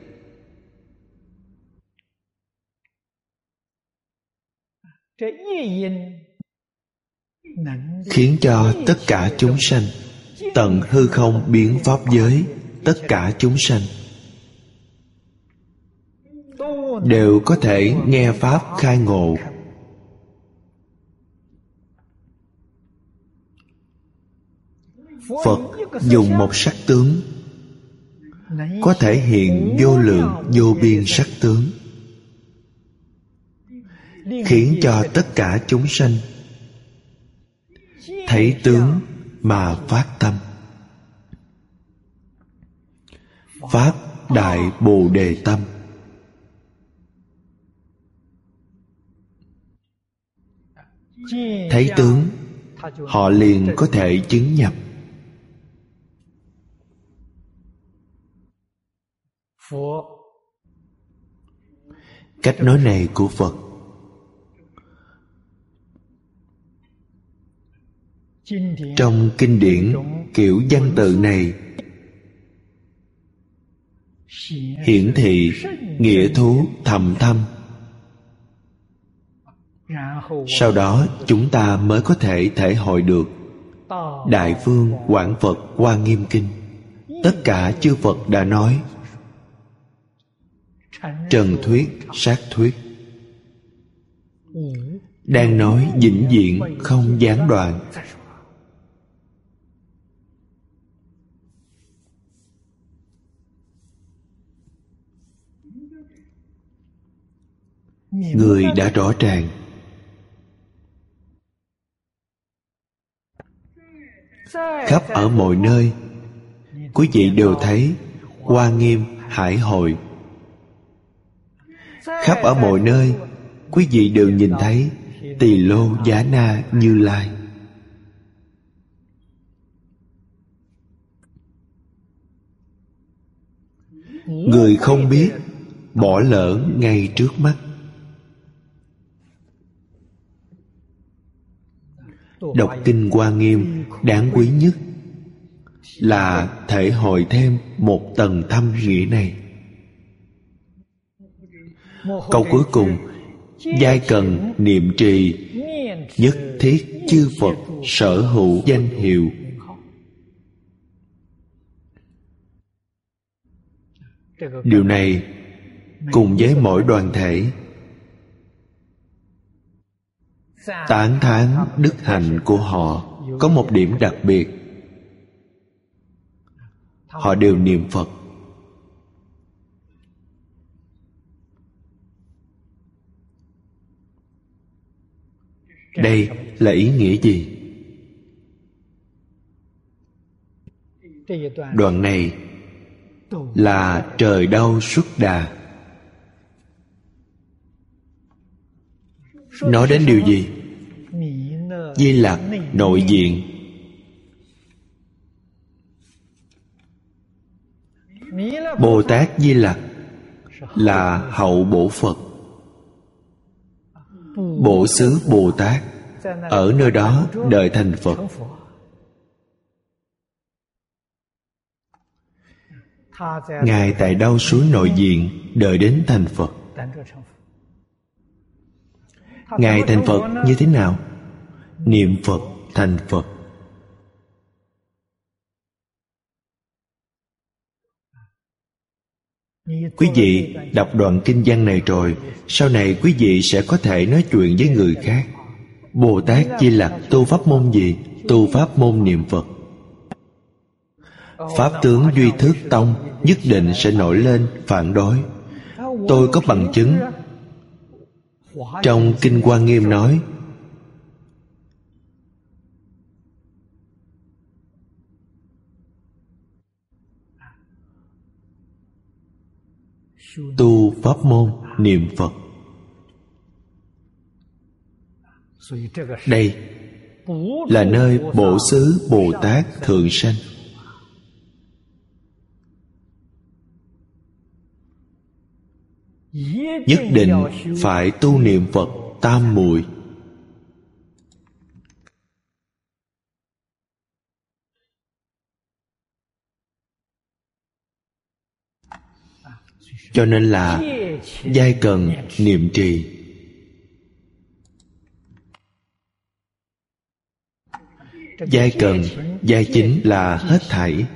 khiến cho tất cả chúng sanh, tận hư không biến pháp giới, tất cả chúng sanh đều có thể nghe pháp khai ngộ. Phật dùng một sắc tướng có thể hiện vô lượng vô biên sắc tướng, khiến cho tất cả chúng sanh thấy tướng mà phát tâm. Phát đại Bồ Đề tâm. Thấy tướng, họ liền có thể chứng nhập. Cách nói này của Phật trong kinh điển kiểu văn tự này hiển thị nghĩa thú thầm thâm. Sau đó chúng ta mới có thể thể hội được Đại Phương Quảng Phật Hoa Nghiêm Kinh. Tất cả chư Phật đã nói, trần thuyết, sát thuyết, đang nói vĩnh viễn không gián đoạn. Người đã rõ ràng, khắp ở mọi nơi quý vị đều thấy Hoa Nghiêm Hải Hội. Khắp ở mọi nơi, quý vị đều nhìn thấy Tỳ Lô Giá Na Như Lai. Người không biết bỏ lỡ ngay trước mắt. Đọc kinh Hoa Nghiêm đáng quý nhất là thể hội thêm một tầng thâm nghĩa này. Câu cuối cùng: giai cần niệm trì, nhất thiết chư Phật sở hữu danh hiệu. Điều này cùng với mỗi đoàn thể tán thán đức hạnh của họ có một điểm đặc biệt. Họ đều niệm Phật. Đây là ý nghĩa gì? Đoạn này là trời đau xuất đà. Nói đến điều gì? Di Lặc nội diện. Bồ Tát Di Lặc là hậu bổ Phật. Bổ xứ Bồ Tát ở nơi đó đợi thành Phật. Ngài tại đau suối nội diện đợi đến thành Phật. Ngài thành Phật như thế nào? Niệm Phật thành Phật. Quý vị đọc đoạn kinh văn này rồi, sau này quý vị sẽ có thể nói chuyện với người khác. Bồ Tát Di Lặc tu pháp môn gì? Tu pháp môn niệm Phật. Pháp tướng Duy Thức Tông nhất định sẽ nổi lên phản đối. Tôi có bằng chứng. Trong kinh Hoa Nghiêm nói, tu pháp môn niệm Phật. Đây là nơi bổ xứ Bồ Tát thượng sanh. Nhất định phải tu niệm Phật tam muội. Cho nên là giai cần niệm trì. Giai cần, giai chính là hết thảy.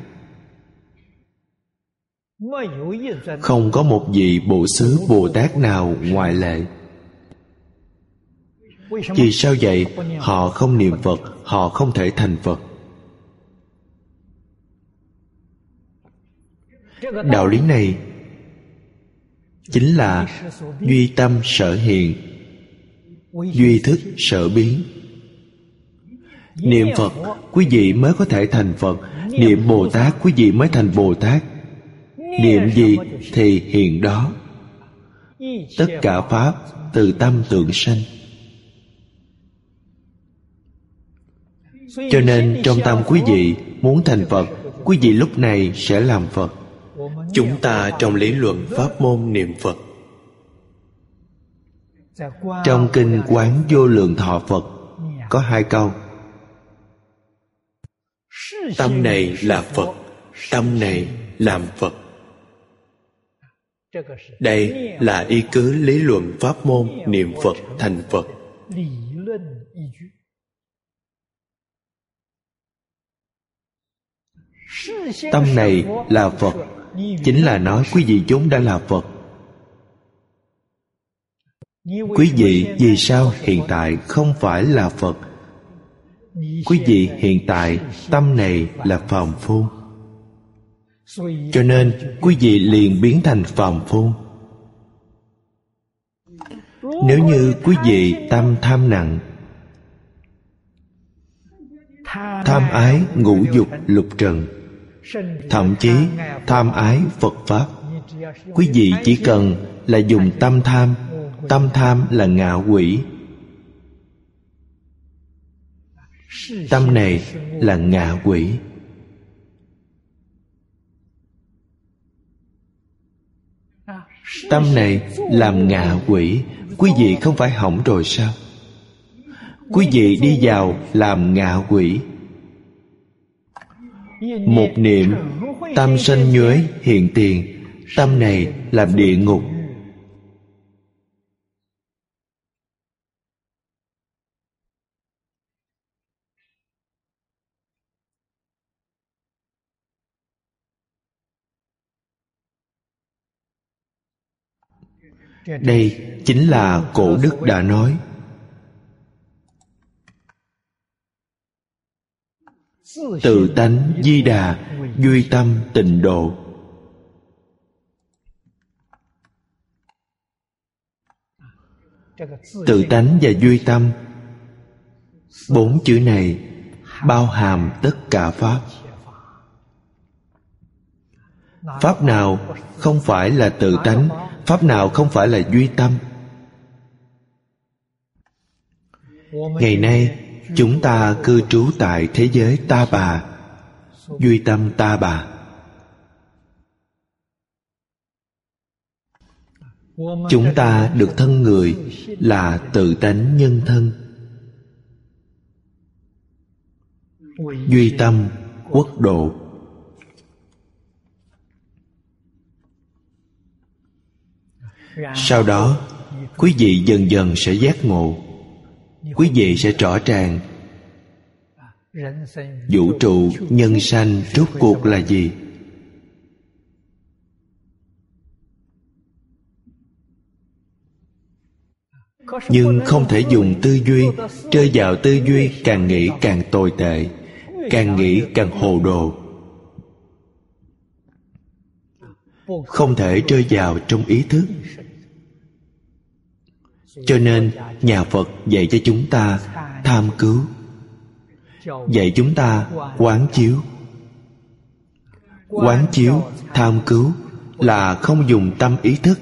Không có một vị bổ xứ Bồ Tát nào ngoại lệ. Vì sao vậy? Họ không niệm Phật, họ không thể thành Phật. Đạo lý này chính là duy tâm sở hiện, duy thức sở biến. Niệm Phật quý vị mới có thể thành Phật. Niệm Bồ Tát quý vị mới thành Bồ Tát. Niệm gì thì hiện đó. Tất cả pháp từ tâm tưởng sanh. Cho nên trong tâm quý vị muốn thành Phật, quý vị lúc này sẽ làm Phật. Chúng ta trong lý luận pháp môn niệm Phật, trong kinh Quán Vô Lượng Thọ Phật có hai câu: tâm này là Phật, tâm này làm Phật. Đây là y cứ lý luận pháp môn niệm Phật thành Phật. Tâm này là Phật chính là nói quý vị vốn đã là Phật. Quý vị vì sao hiện tại không phải là Phật? Quý vị hiện tại tâm này là phàm phu, cho nên quý vị liền biến thành phàm phu. Nếu như quý vị tâm tham nặng, tham ái ngũ dục lục trần, thậm chí tham ái Phật Pháp. Quý vị chỉ cần là dùng tâm tham. Tâm tham là ngạ quỷ. Tâm này là ngạ quỷ. Tâm này làm ngạ quỷ. Quý vị không phải hỏng rồi sao? Quý vị đi vào làm ngạ quỷ. Một niệm tâm sanh nhuế hiện tiền. Tâm này làm địa ngục. Đây chính là cổ đức đã nói: tự tánh di đà, duy tâm tịnh độ. Tự tánh và duy tâm, bốn chữ này bao hàm tất cả Pháp. Pháp nào không phải là tự tánh? Pháp nào không phải là duy tâm? Ngày nay chúng ta cư trú tại thế giới ta bà, duy tâm ta bà. Chúng ta được thân người là tự tánh nhân thân, duy tâm quốc độ. Sau đó quý vị dần dần sẽ giác ngộ. Quý vị sẽ rõ ràng vũ trụ nhân sanh rốt cuộc là gì. Nhưng không thể dùng tư duy. Rơi vào tư duy càng nghĩ càng tồi tệ, càng nghĩ càng hồ đồ. Không thể rơi vào trong ý thức. Cho nên nhà Phật dạy cho chúng ta tham cứu, dạy chúng ta quán chiếu. Quán chiếu, tham cứu là không dùng tâm ý thức.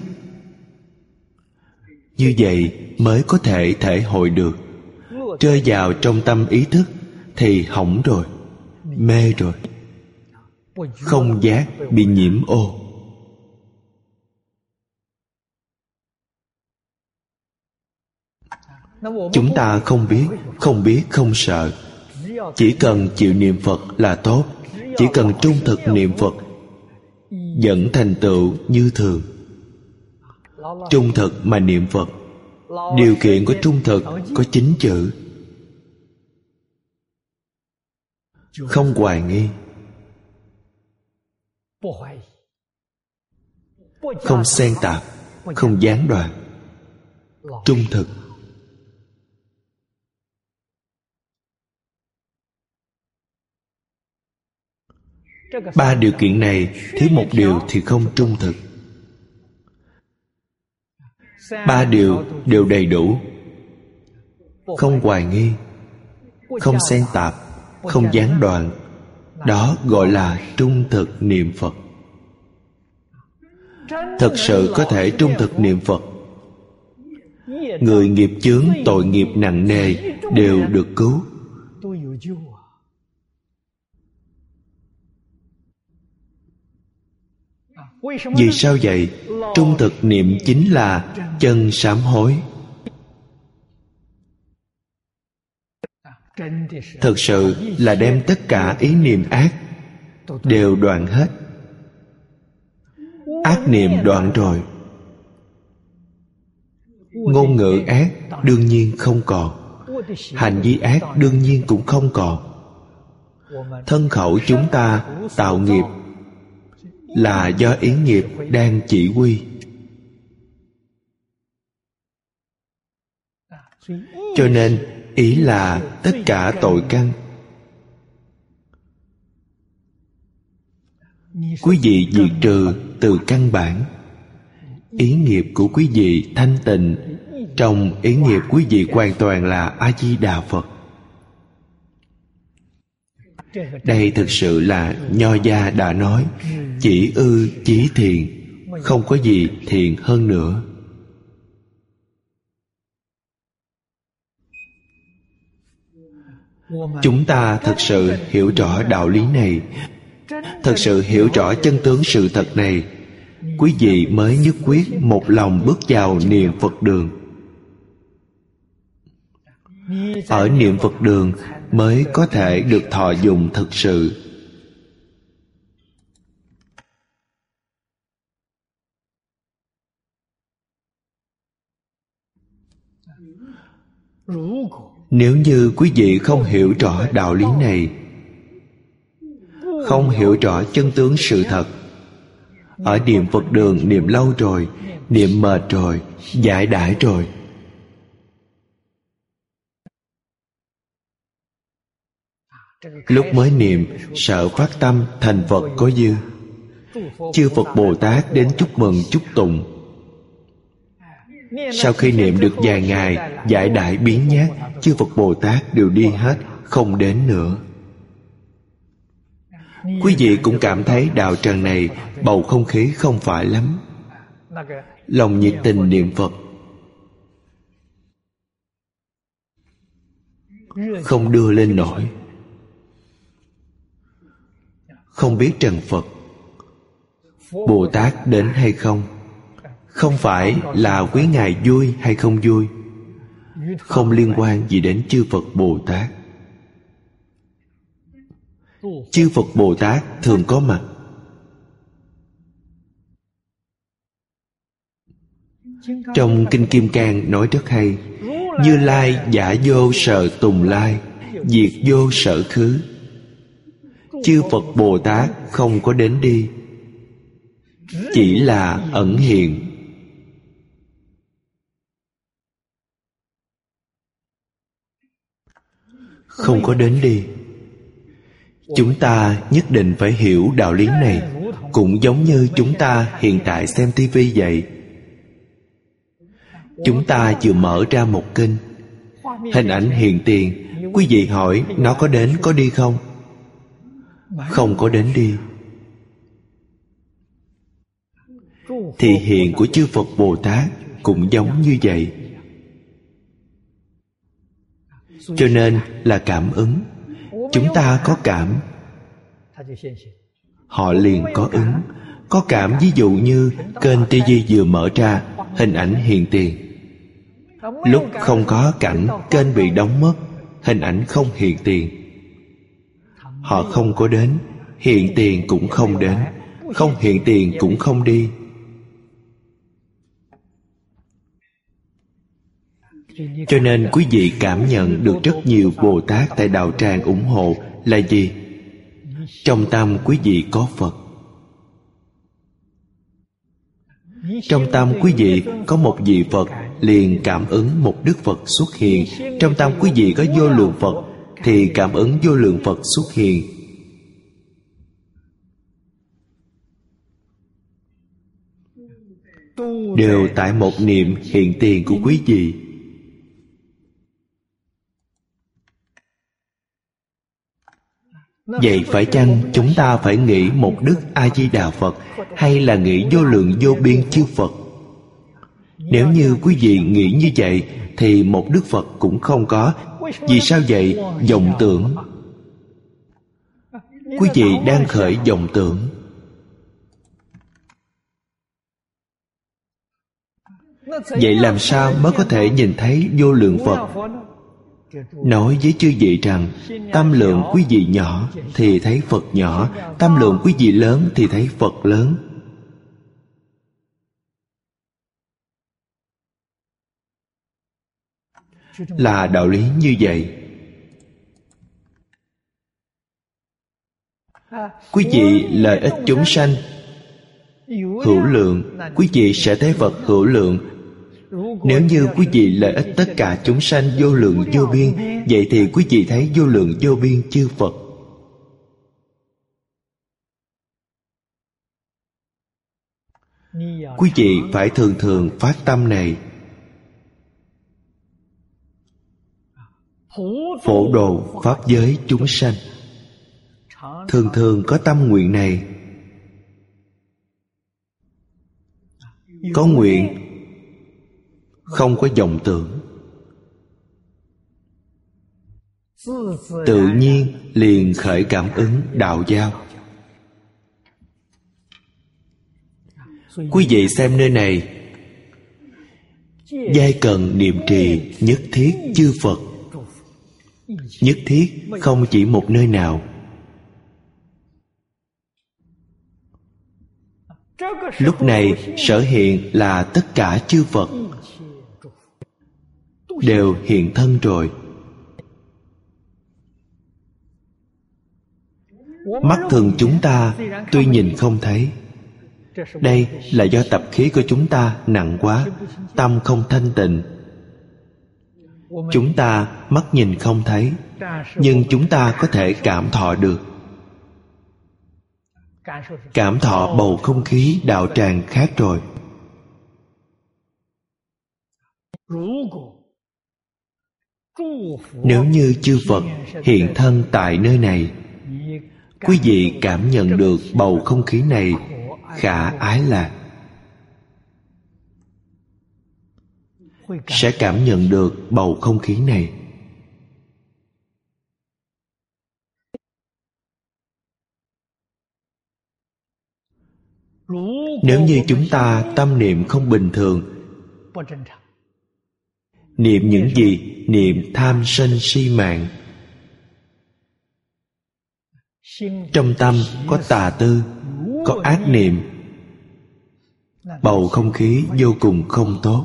Như vậy mới có thể thể hội được. Rơi vào trong tâm ý thức thì hỏng rồi, mê rồi. Không giác bị nhiễm ô. Chúng ta không biết, không biết không sợ. Chỉ cần chịu niệm Phật là tốt. Chỉ cần trung thực niệm Phật, vẫn thành tựu như thường. Trung thực mà niệm Phật. Điều kiện của trung thực có chín chữ: không hoài nghi, không xen tạp, không gián đoạn. Trung thực. Ba điều kiện này thiếu một điều thì không trung thực. Ba điều đều đầy đủ. Không hoài nghi, không xen tạp, không gián đoạn. Đó gọi là trung thực niệm Phật. Thật sự có thể trung thực niệm Phật, người nghiệp chướng tội nghiệp nặng nề đều được cứu. Vì sao vậy? Trung thực niệm chính là chân sám hối. Thật sự là đem tất cả ý niệm ác đều đoạn hết. Ác niệm đoạn rồi, ngôn ngữ ác đương nhiên không còn, hành vi ác đương nhiên cũng không còn. Thân khẩu chúng ta tạo nghiệp là do ý nghiệp đang chỉ huy. Cho nên ý là tất cả tội căn. Quý vị diệt trừ từ căn bản. Ý nghiệp của quý vị thanh tịnh. Trong ý nghiệp quý vị hoàn toàn là A-di-đà Phật. Đây thực sự là Nho gia đã nói: chỉ ư chí thiện, không có gì thiện hơn nữa. Chúng ta thực sự hiểu rõ đạo lý này, thực sự hiểu rõ chân tướng sự thật này, quý vị mới nhất quyết một lòng bước vào niệm Phật đường. Ở niệm Phật đường mới có thể được thọ dụng thực sự. Nếu như quý vị không hiểu rõ đạo lý này, không hiểu rõ chân tướng sự thật, ở niệm Phật đường niệm lâu rồi, niệm mệt rồi, giải đãi rồi, lúc mới niệm sợ phát tâm thành Phật có dư. Chư Phật Bồ Tát đến chúc mừng chúc tụng. Sau khi niệm được vài ngày, giải đãi biến nhát, chư Phật Bồ Tát đều đi hết, không đến nữa. Quý vị cũng cảm thấy đạo tràng này bầu không khí không phải lắm. Lòng nhiệt tình niệm Phật không đưa lên nổi. Không biết trần Phật Bồ Tát đến hay không, không phải là quý ngài vui hay không vui, không liên quan gì đến chư Phật Bồ Tát. Chư Phật Bồ Tát thường có mặt. Trong Kinh Kim Cang nói rất hay: Như Lai giả vô sợ tùng lai, diệt vô sở khứ. Chư Phật Bồ Tát không có đến đi, chỉ là ẩn hiện. Không có đến đi. Chúng ta nhất định phải hiểu đạo lý này, cũng giống như chúng ta hiện tại xem tivi vậy. Chúng ta vừa mở ra một kênh, hình ảnh hiện tiền, quý vị hỏi nó có đến có đi không? Không có đến đi. Thì hiện của chư Phật Bồ Tát cũng giống như vậy. Cho nên là cảm ứng. Chúng ta có cảm, họ liền có ứng. Có cảm ví dụ như kênh tivi vừa mở ra, hình ảnh hiện tiền. Lúc không có cảnh, kênh bị đóng mất, hình ảnh không hiện tiền. Họ không có đến, hiện tiền cũng không đến, không hiện tiền cũng không đi. Cho nên quý vị cảm nhận được rất nhiều Bồ Tát tại đạo tràng ủng hộ là gì? Trong tâm quý vị có Phật. Trong tâm quý vị có một vị Phật, liền cảm ứng một Đức Phật xuất hiện. Trong tâm quý vị có vô lượng Phật, thì cảm ứng vô lượng Phật xuất hiện. Đều tại một niệm hiện tiền của quý vị. Vậy phải chăng chúng ta phải nghĩ một Đức A-di-đà Phật, hay là nghĩ vô lượng vô biên chư Phật? Nếu như quý vị nghĩ như vậy, thì một Đức Phật cũng không có. Vì sao vậy? Vọng tưởng. Quý vị đang khởi vọng tưởng. Vậy làm sao mới có thể nhìn thấy vô lượng Phật? Nói với chư vị rằng, tâm lượng quý vị nhỏ thì thấy Phật nhỏ, tâm lượng quý vị lớn thì thấy Phật lớn. Là đạo lý như vậy. Quý vị lợi ích chúng sanh hữu lượng, quý vị sẽ thấy Phật hữu lượng. Nếu như quý vị lợi ích tất cả chúng sanh vô lượng vô biên, vậy thì quý vị thấy vô lượng vô biên chư Phật. Quý vị phải thường thường phát tâm này. Phổ độ pháp giới chúng sanh. thường thường có tâm nguyện này. Có nguyện, không có vọng tưởng, tự nhiên liền khởi cảm ứng đạo giao. Quý vị xem nơi này, giai cần niệm trì nhất thiết chư Phật. Nhất thiết không chỉ một nơi nào. Lúc này sở hiện là tất cả chư Phật đều hiện thân rồi. Mắt thường chúng ta tuy nhìn không thấy. Đây là do tập khí của chúng ta nặng quá, tâm không thanh tịnh. Chúng ta mắt nhìn không thấy, nhưng chúng ta có thể cảm thọ được. Cảm thọ bầu không khí đạo tràng khác rồi. Nếu như chư Phật hiện thân tại nơi này, quý vị cảm nhận được bầu không khí này khả ái lạc, sẽ cảm nhận được bầu không khí này. Nếu như chúng ta tâm niệm không bình thường, niệm những gì? Niệm tham sân si mạng. Trong tâm có tà tư, có ác niệm, bầu không khí vô cùng không tốt.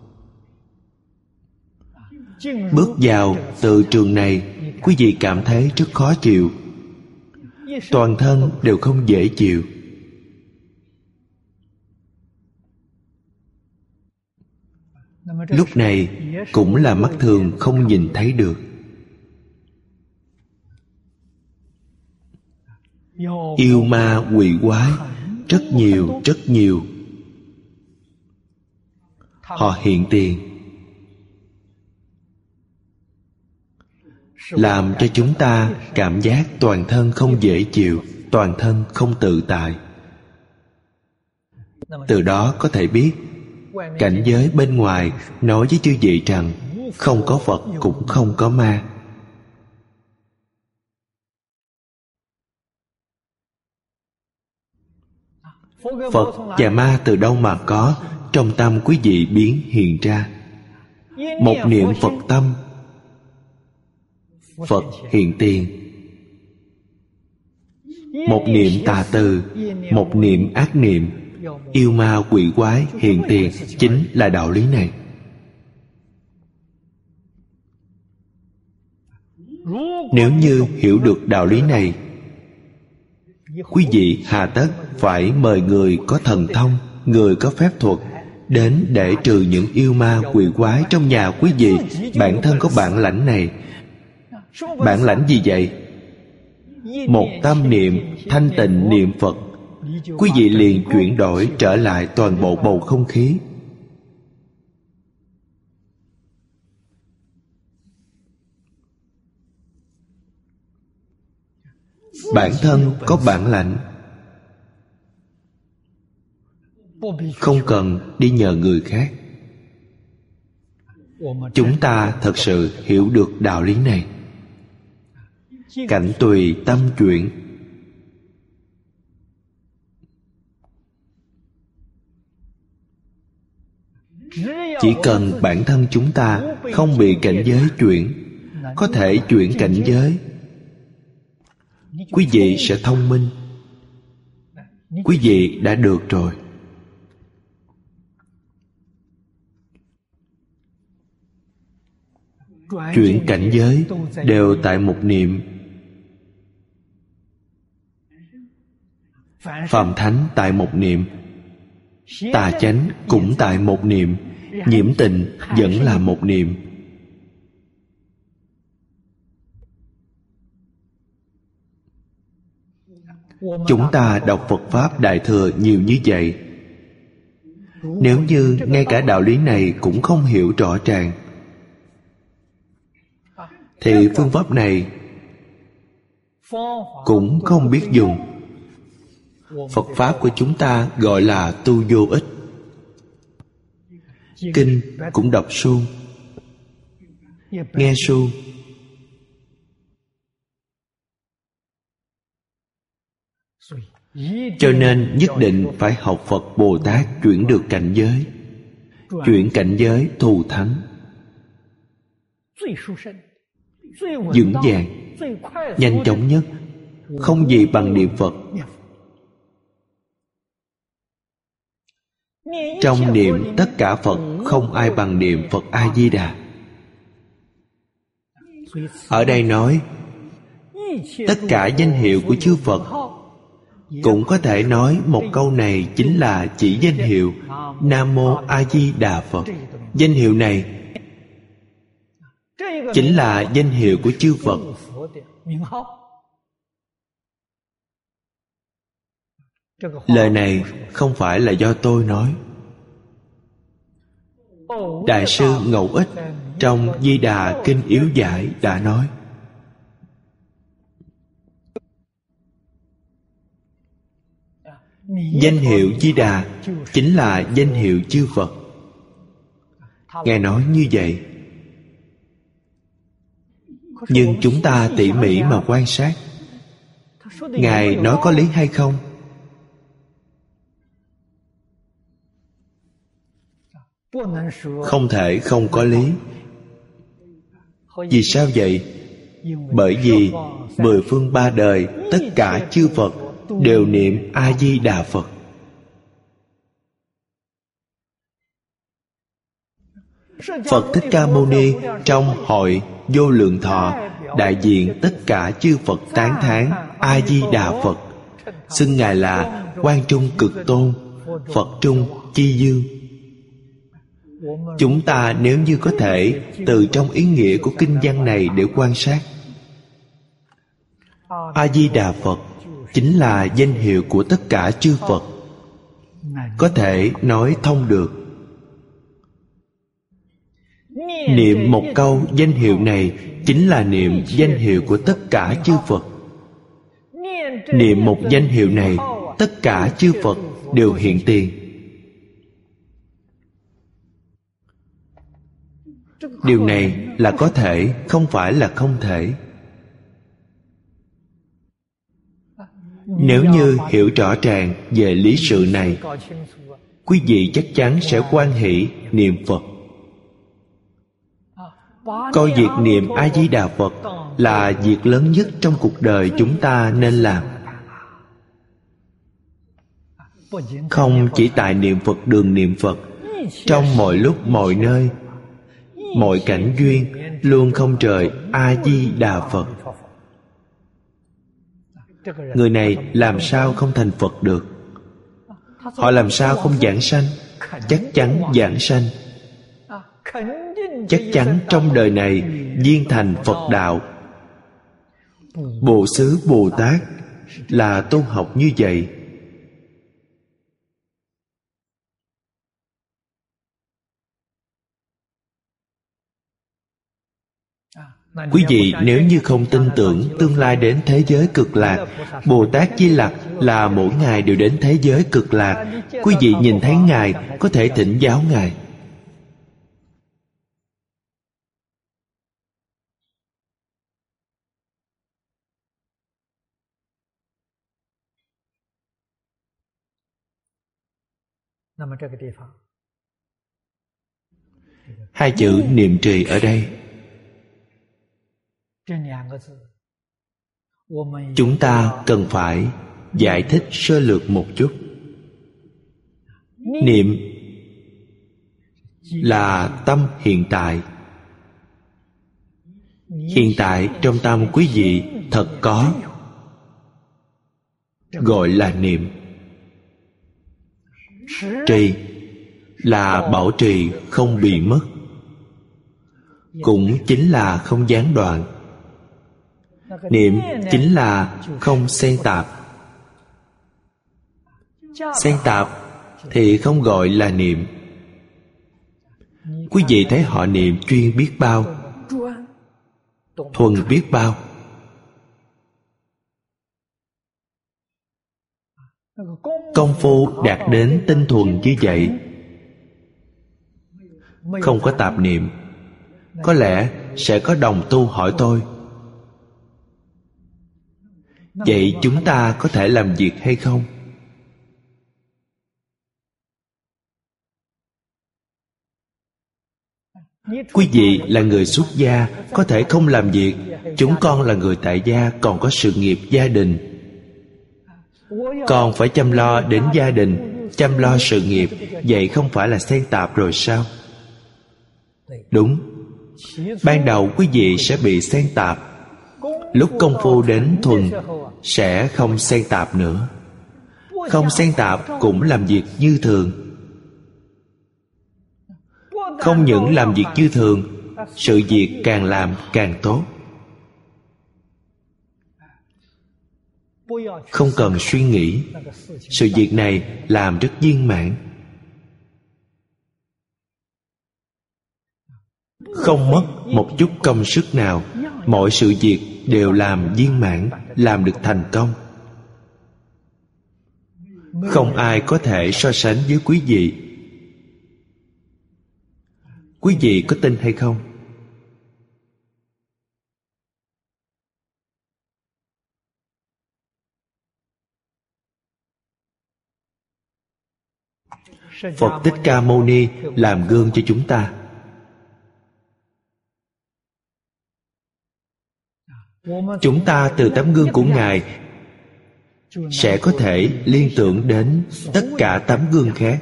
Bước vào từ trường này, quý vị cảm thấy rất khó chịu, toàn thân đều không dễ chịu. Lúc này cũng là mắt thường không nhìn thấy được. Yêu ma quỷ quái rất nhiều rất nhiều. Họ hiện tiền, làm cho chúng ta cảm giác toàn thân không dễ chịu, toàn thân không tự tại. Từ đó có thể biết cảnh giới bên ngoài nói với chư vị rằng không có Phật cũng không có ma. Phật và ma từ đâu mà có? Trong tâm quý vị biến hiện ra. Một niệm Phật tâm, Phật hiện tiền. Một niệm tà từ, một niệm ác niệm, yêu ma quỷ quái hiện tiền. Chính là đạo lý này. Nếu như hiểu được đạo lý này, quý vị hà tất phải mời người có thần thông, người có phép thuật đến để trừ những yêu ma quỷ quái trong nhà quý vị. Bản thân có bản lãnh này. Bản lãnh gì vậy? Một tâm niệm thanh tịnh niệm Phật, quý vị liền chuyển đổi trở lại toàn bộ bầu không khí. Bản thân có bản lãnh, không cần đi nhờ người khác. Chúng ta thật sự hiểu được đạo lý này. Cảnh tùy tâm chuyển. Chỉ cần bản thân chúng ta không bị cảnh giới chuyển, có thể chuyển cảnh giới, quý vị sẽ thông minh. Quý vị đã được rồi. Chuyển cảnh giới đều tại một niệm. Phàm thánh tại một niệm, tà chánh cũng tại một niệm, nhiễm tịnh vẫn là một niệm. Chúng ta đọc Phật Pháp Đại Thừa nhiều như vậy, nếu như ngay cả đạo lý này cũng không hiểu rõ ràng, thì phương pháp này cũng không biết dùng. Phật Pháp của chúng ta gọi là tu vô ích. Kinh cũng đọc suông, nghe suông. Cho nên nhất định phải học Phật Bồ Tát chuyển được cảnh giới. Chuyển cảnh giới thù thắng, vững vàng, nhanh chóng nhất, không gì bằng niệm Phật. Trong niệm tất cả Phật, không ai bằng niệm Phật A-di-đà. Ở đây nói tất cả danh hiệu của chư Phật. Cũng có thể nói một câu này chính là chỉ danh hiệu Nam Mô A Di Đà Phật. Danh hiệu này chính là danh hiệu của chư Phật. Lời này không phải là do tôi nói. Đại sư Ngẫu Ích trong Di Đà Kinh Yếu Giải đã nói. Danh hiệu Di Đà chính là danh hiệu chư Phật. Ngài nói như vậy. Nhưng chúng ta tỉ mỉ mà quan sát, Ngài nói có lý hay không? Không thể không có lý. Vì sao vậy? Bởi vì mười phương ba đời tất cả chư Phật đều niệm A-di-đà Phật. Phật Thích Ca Mâu Ni trong hội Vô Lượng Thọ đại diện tất cả chư Phật tán thán A-di-đà Phật, xưng Ngài là Quan Trung Cực Tôn, Phật Trung Chi Dương. Chúng ta nếu như có thể từ trong ý nghĩa của kinh văn này để quan sát, A-di-đà Phật chính là danh hiệu của tất cả chư Phật, có thể nói thông được. Niệm một câu danh hiệu này chính là niệm danh hiệu của tất cả chư Phật. Niệm một danh hiệu này, tất cả chư Phật đều hiện tiền. Điều này là có thể, không phải là không thể. Nếu như hiểu rõ ràng về lý sự này, quý vị chắc chắn sẽ hoan hỷ niệm Phật. Coi việc niệm A-di-đà Phật là việc lớn nhất trong cuộc đời chúng ta nên làm. Không chỉ tại niệm Phật đường niệm Phật, trong mọi lúc mọi nơi, mọi cảnh duyên luôn không rời A-di-đà Phật. Người này làm sao không thành Phật được? Họ làm sao không giảng sanh? Chắc chắn giảng sanh. Chắc chắn trong đời này viên thành Phật đạo. Bồ Xứ Bồ Tát là tôn học như vậy. Quý vị nếu như không tin tưởng tương lai đến thế giới cực lạc, Bồ Tát Di Lặc là mỗi ngày đều đến thế giới cực lạc. Quý vị nhìn thấy Ngài, có thể thỉnh giáo Ngài. Hai chữ niệm trì ở đây, chúng ta cần phải giải thích sơ lược một chút. Niệm là tâm hiện tại. Hiện tại trong tâm quý vị thật có, gọi là niệm. Trì là bảo trì không bị mất, cũng chính là không gián đoạn. Niệm chính là không xen tạp. Xen tạp thì không gọi là niệm. Quý vị thấy họ niệm chuyên biết bao, thuần biết bao. Công phu đạt đến tinh thuần như vậy, không có tạp niệm, có lẽ sẽ có đồng tu hỏi tôi: vậy chúng ta có thể làm việc hay không? Quý vị là người xuất gia, có thể không làm việc. Chúng con là người tại gia, còn có sự nghiệp gia đình, còn phải chăm lo đến gia đình, chăm lo sự nghiệp. Vậy không phải là xen tạp rồi sao? Đúng. Ban đầu quý vị sẽ bị xen tạp. Lúc công phu đến thuần sẽ không xen tạp nữa. Không xen tạp cũng làm việc như thường. Không những làm việc như thường, sự việc càng làm càng tốt. Không cần suy nghĩ, sự việc này làm rất viên mãn. Không mất một chút công sức nào, mọi sự việc đều làm viên mãn, làm được thành công. Không ai có thể so sánh với quý vị. Quý vị có tin hay không? Phật Thích Ca Mâu Ni làm gương cho chúng ta. Chúng ta từ tấm gương của Ngài sẽ có thể liên tưởng đến tất cả tấm gương khác.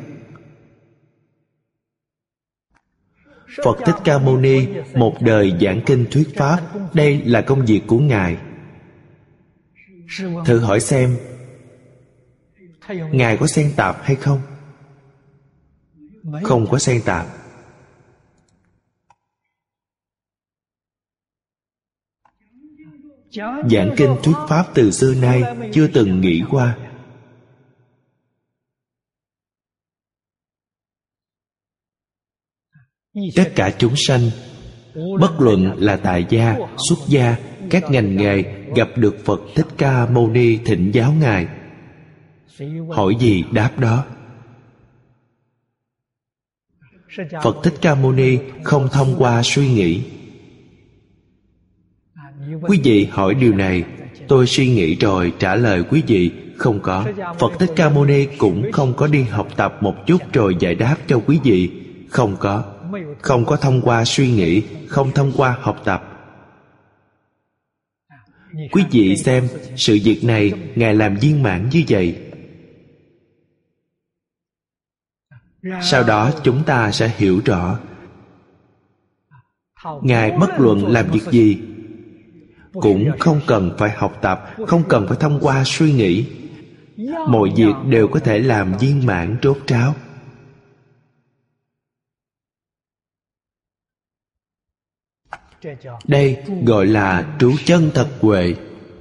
Phật Thích Ca Mâu Ni một đời giảng kinh thuyết pháp, đây là công việc của Ngài. Thử hỏi xem, Ngài có xen tạp hay không? Không có xen tạp. Giảng kinh thuyết pháp từ xưa nay chưa từng nghĩ qua. Tất cả chúng sanh, bất luận là tại gia, xuất gia, các ngành nghề, gặp được Phật Thích Ca Mâu Ni thỉnh giáo Ngài, hỏi gì đáp đó. Phật Thích Ca Mâu Ni không thông qua suy nghĩ. Quý vị hỏi điều này, tôi suy nghĩ rồi trả lời quý vị. Không có. Phật Thích Ca Mâu Ni cũng không có đi học tập một chút rồi giải đáp cho quý vị. Không có. Không có thông qua suy nghĩ, không thông qua học tập. Quý vị xem, sự việc này Ngài làm viên mãn như vậy. Sau đó chúng ta sẽ hiểu rõ, Ngài bất luận làm việc gì cũng không cần phải học tập, không cần phải thông qua suy nghĩ. Mọi việc đều có thể làm viên mãn rốt ráo. Đây gọi là trú chân thật huệ.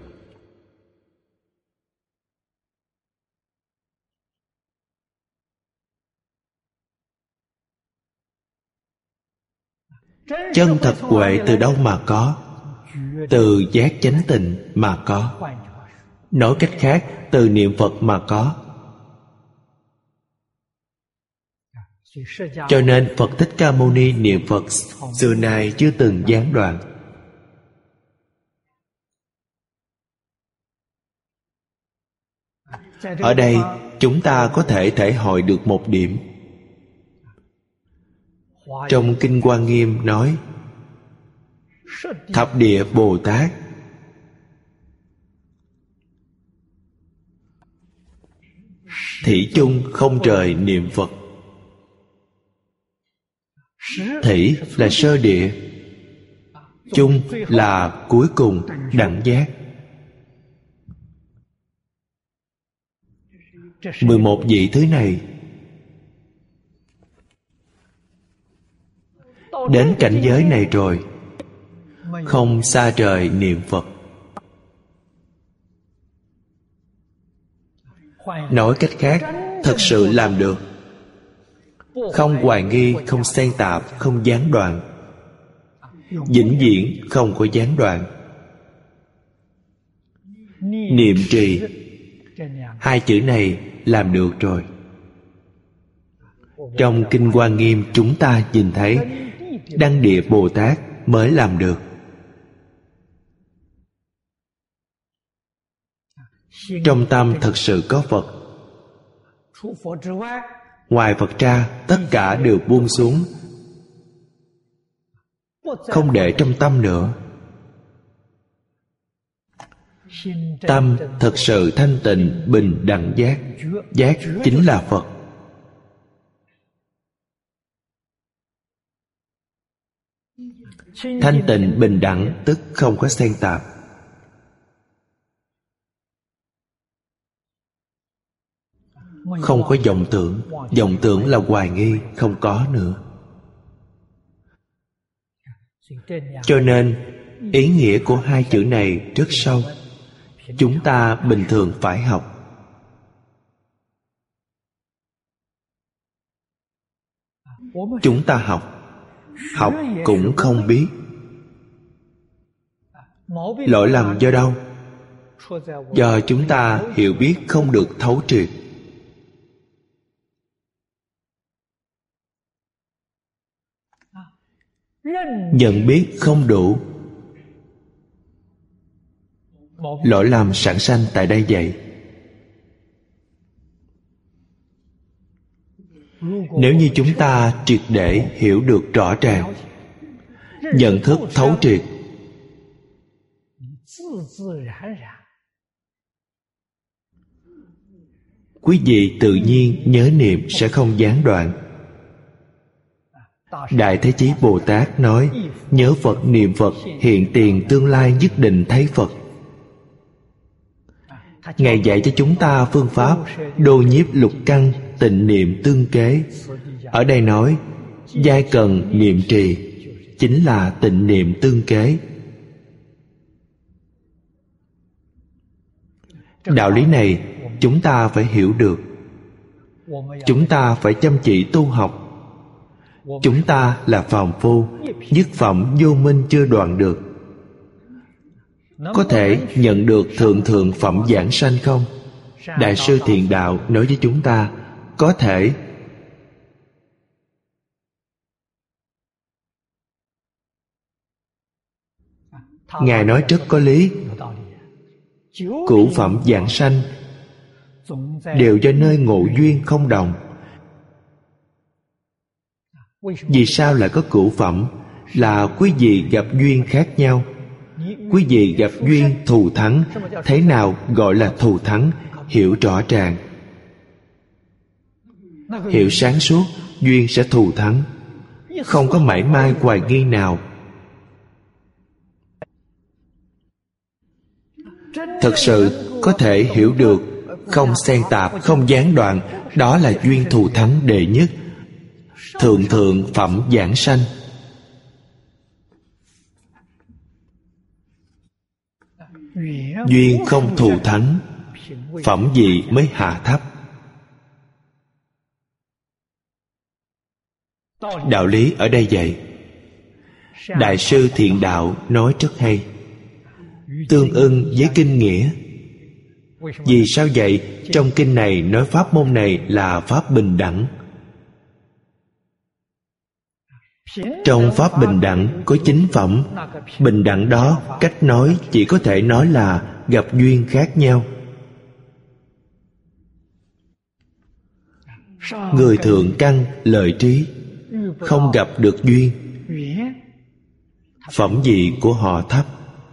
Chân thật huệ từ đâu mà có? Từ giác chánh tịnh mà có. Nói cách khác, từ niệm Phật mà có. Cho nên Phật Thích Ca Mâu Ni niệm Phật xưa nay chưa từng gián đoạn. Ở đây chúng ta có thể thể hội được một điểm. Trong Kinh Hoa Nghiêm nói, Thập Địa Bồ Tát thủy chung không rời niệm Phật. Thủy là sơ địa, chung là cuối cùng đẳng giác. Mười một vị thứ này đến cảnh giới này rồi, không xa rời niệm Phật. Nói cách khác, thật sự làm được, không hoài nghi, không xen tạp, không gián đoạn, vĩnh viễn không có gián đoạn. Niệm trì Hai chữ này làm được rồi. Trong Kinh Hoa Nghiêm chúng ta nhìn thấy Đăng Địa Bồ Tát mới làm được. Trong tâm thật sự có Phật. Ngoài Phật ra, tất cả đều buông xuống, không để trong tâm nữa. Tâm thật sự thanh tịnh, bình đẳng giác. Giác chính là Phật. Thanh tịnh bình đẳng tức không có xen tạp. Không có vọng tưởng. Vọng tưởng là hoài nghi, không có nữa. Cho nên ý nghĩa của hai chữ này rất sâu. Chúng ta bình thường phải học. Chúng ta học Học cũng không biết. Lỗi lầm do đâu? Do chúng ta hiểu biết không được thấu triệt. Nhận biết không đủ. Lỗi lầm sản sanh tại đây vậy. Nếu như chúng ta triệt để hiểu được rõ ràng, nhận thức thấu triệt, quý vị tự nhiên nhớ niệm sẽ không gián đoạn. Đại Thế Chí Bồ Tát nói, nhớ Phật niệm Phật, hiện tiền tương lai nhất định thấy Phật. Ngài dạy cho chúng ta phương pháp đô nhiếp lục căn, tịnh niệm tương kế. Ở đây nói giai cần niệm trì chính là tịnh niệm tương kế. Đạo lý này chúng ta phải hiểu được. Chúng ta phải chăm chỉ tu học. Chúng ta là phàm phu, nhất phẩm vô minh chưa đoạn được. Có thể nhận được thượng thượng phẩm giảng sanh không? Đại sư Thiện Đạo nói với chúng ta, có thể. Ngài nói rất có lý. Cửu phẩm giảng sanh đều do nơi ngộ duyên không đồng. Vì sao lại có cửu phẩm? Là quý vị gặp duyên khác nhau. Quý vị gặp duyên thù thắng. Thế nào gọi là thù thắng? Hiểu rõ ràng, hiểu sáng suốt, duyên sẽ thù thắng. Không có mảy may hoài nghi nào. Thật sự có thể hiểu được, không xen tạp, không gián đoạn. Đó là duyên thù thắng đệ nhất, thượng thượng phẩm giảng sanh. Duyên không thù thắng, phẩm vị mới hạ thấp. Đạo lý ở đây vậy. Đại sư Thiện Đạo nói rất hay, tương ưng với kinh nghĩa. Vì sao vậy? Trong kinh này nói pháp môn này là pháp bình đẳng. Trong pháp bình đẳng có chín phẩm. Bình đẳng đó, cách nói chỉ có thể nói là gặp duyên khác nhau. Người thượng căn lợi trí không gặp được duyên, phẩm vị của họ thấp.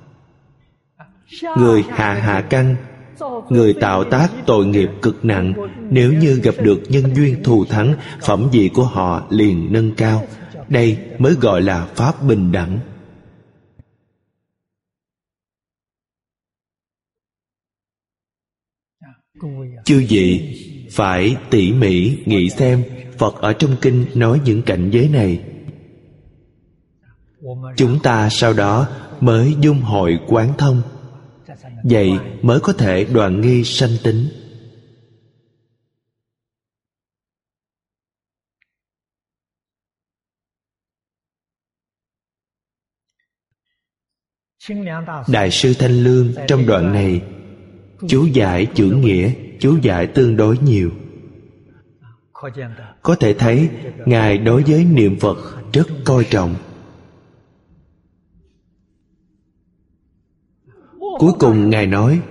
Người hạ hạ căn, người tạo tác tội nghiệp cực nặng, nếu như gặp được nhân duyên thù thắng, phẩm vị của họ liền nâng cao. Đây mới gọi là pháp bình đẳng. Chư vị phải tỉ mỉ nghĩ xem Phật ở trong kinh nói những cảnh giới này. Chúng ta sau đó mới dung hội quán thông, vậy mới có thể đoạn nghi sanh tính. Đại sư Thanh Lương trong đoạn này chú giải chưởng nghĩa, chú giải tương đối nhiều. Có thể thấy Ngài đối với niệm Phật rất coi trọng. Cuối cùng Ngài nói: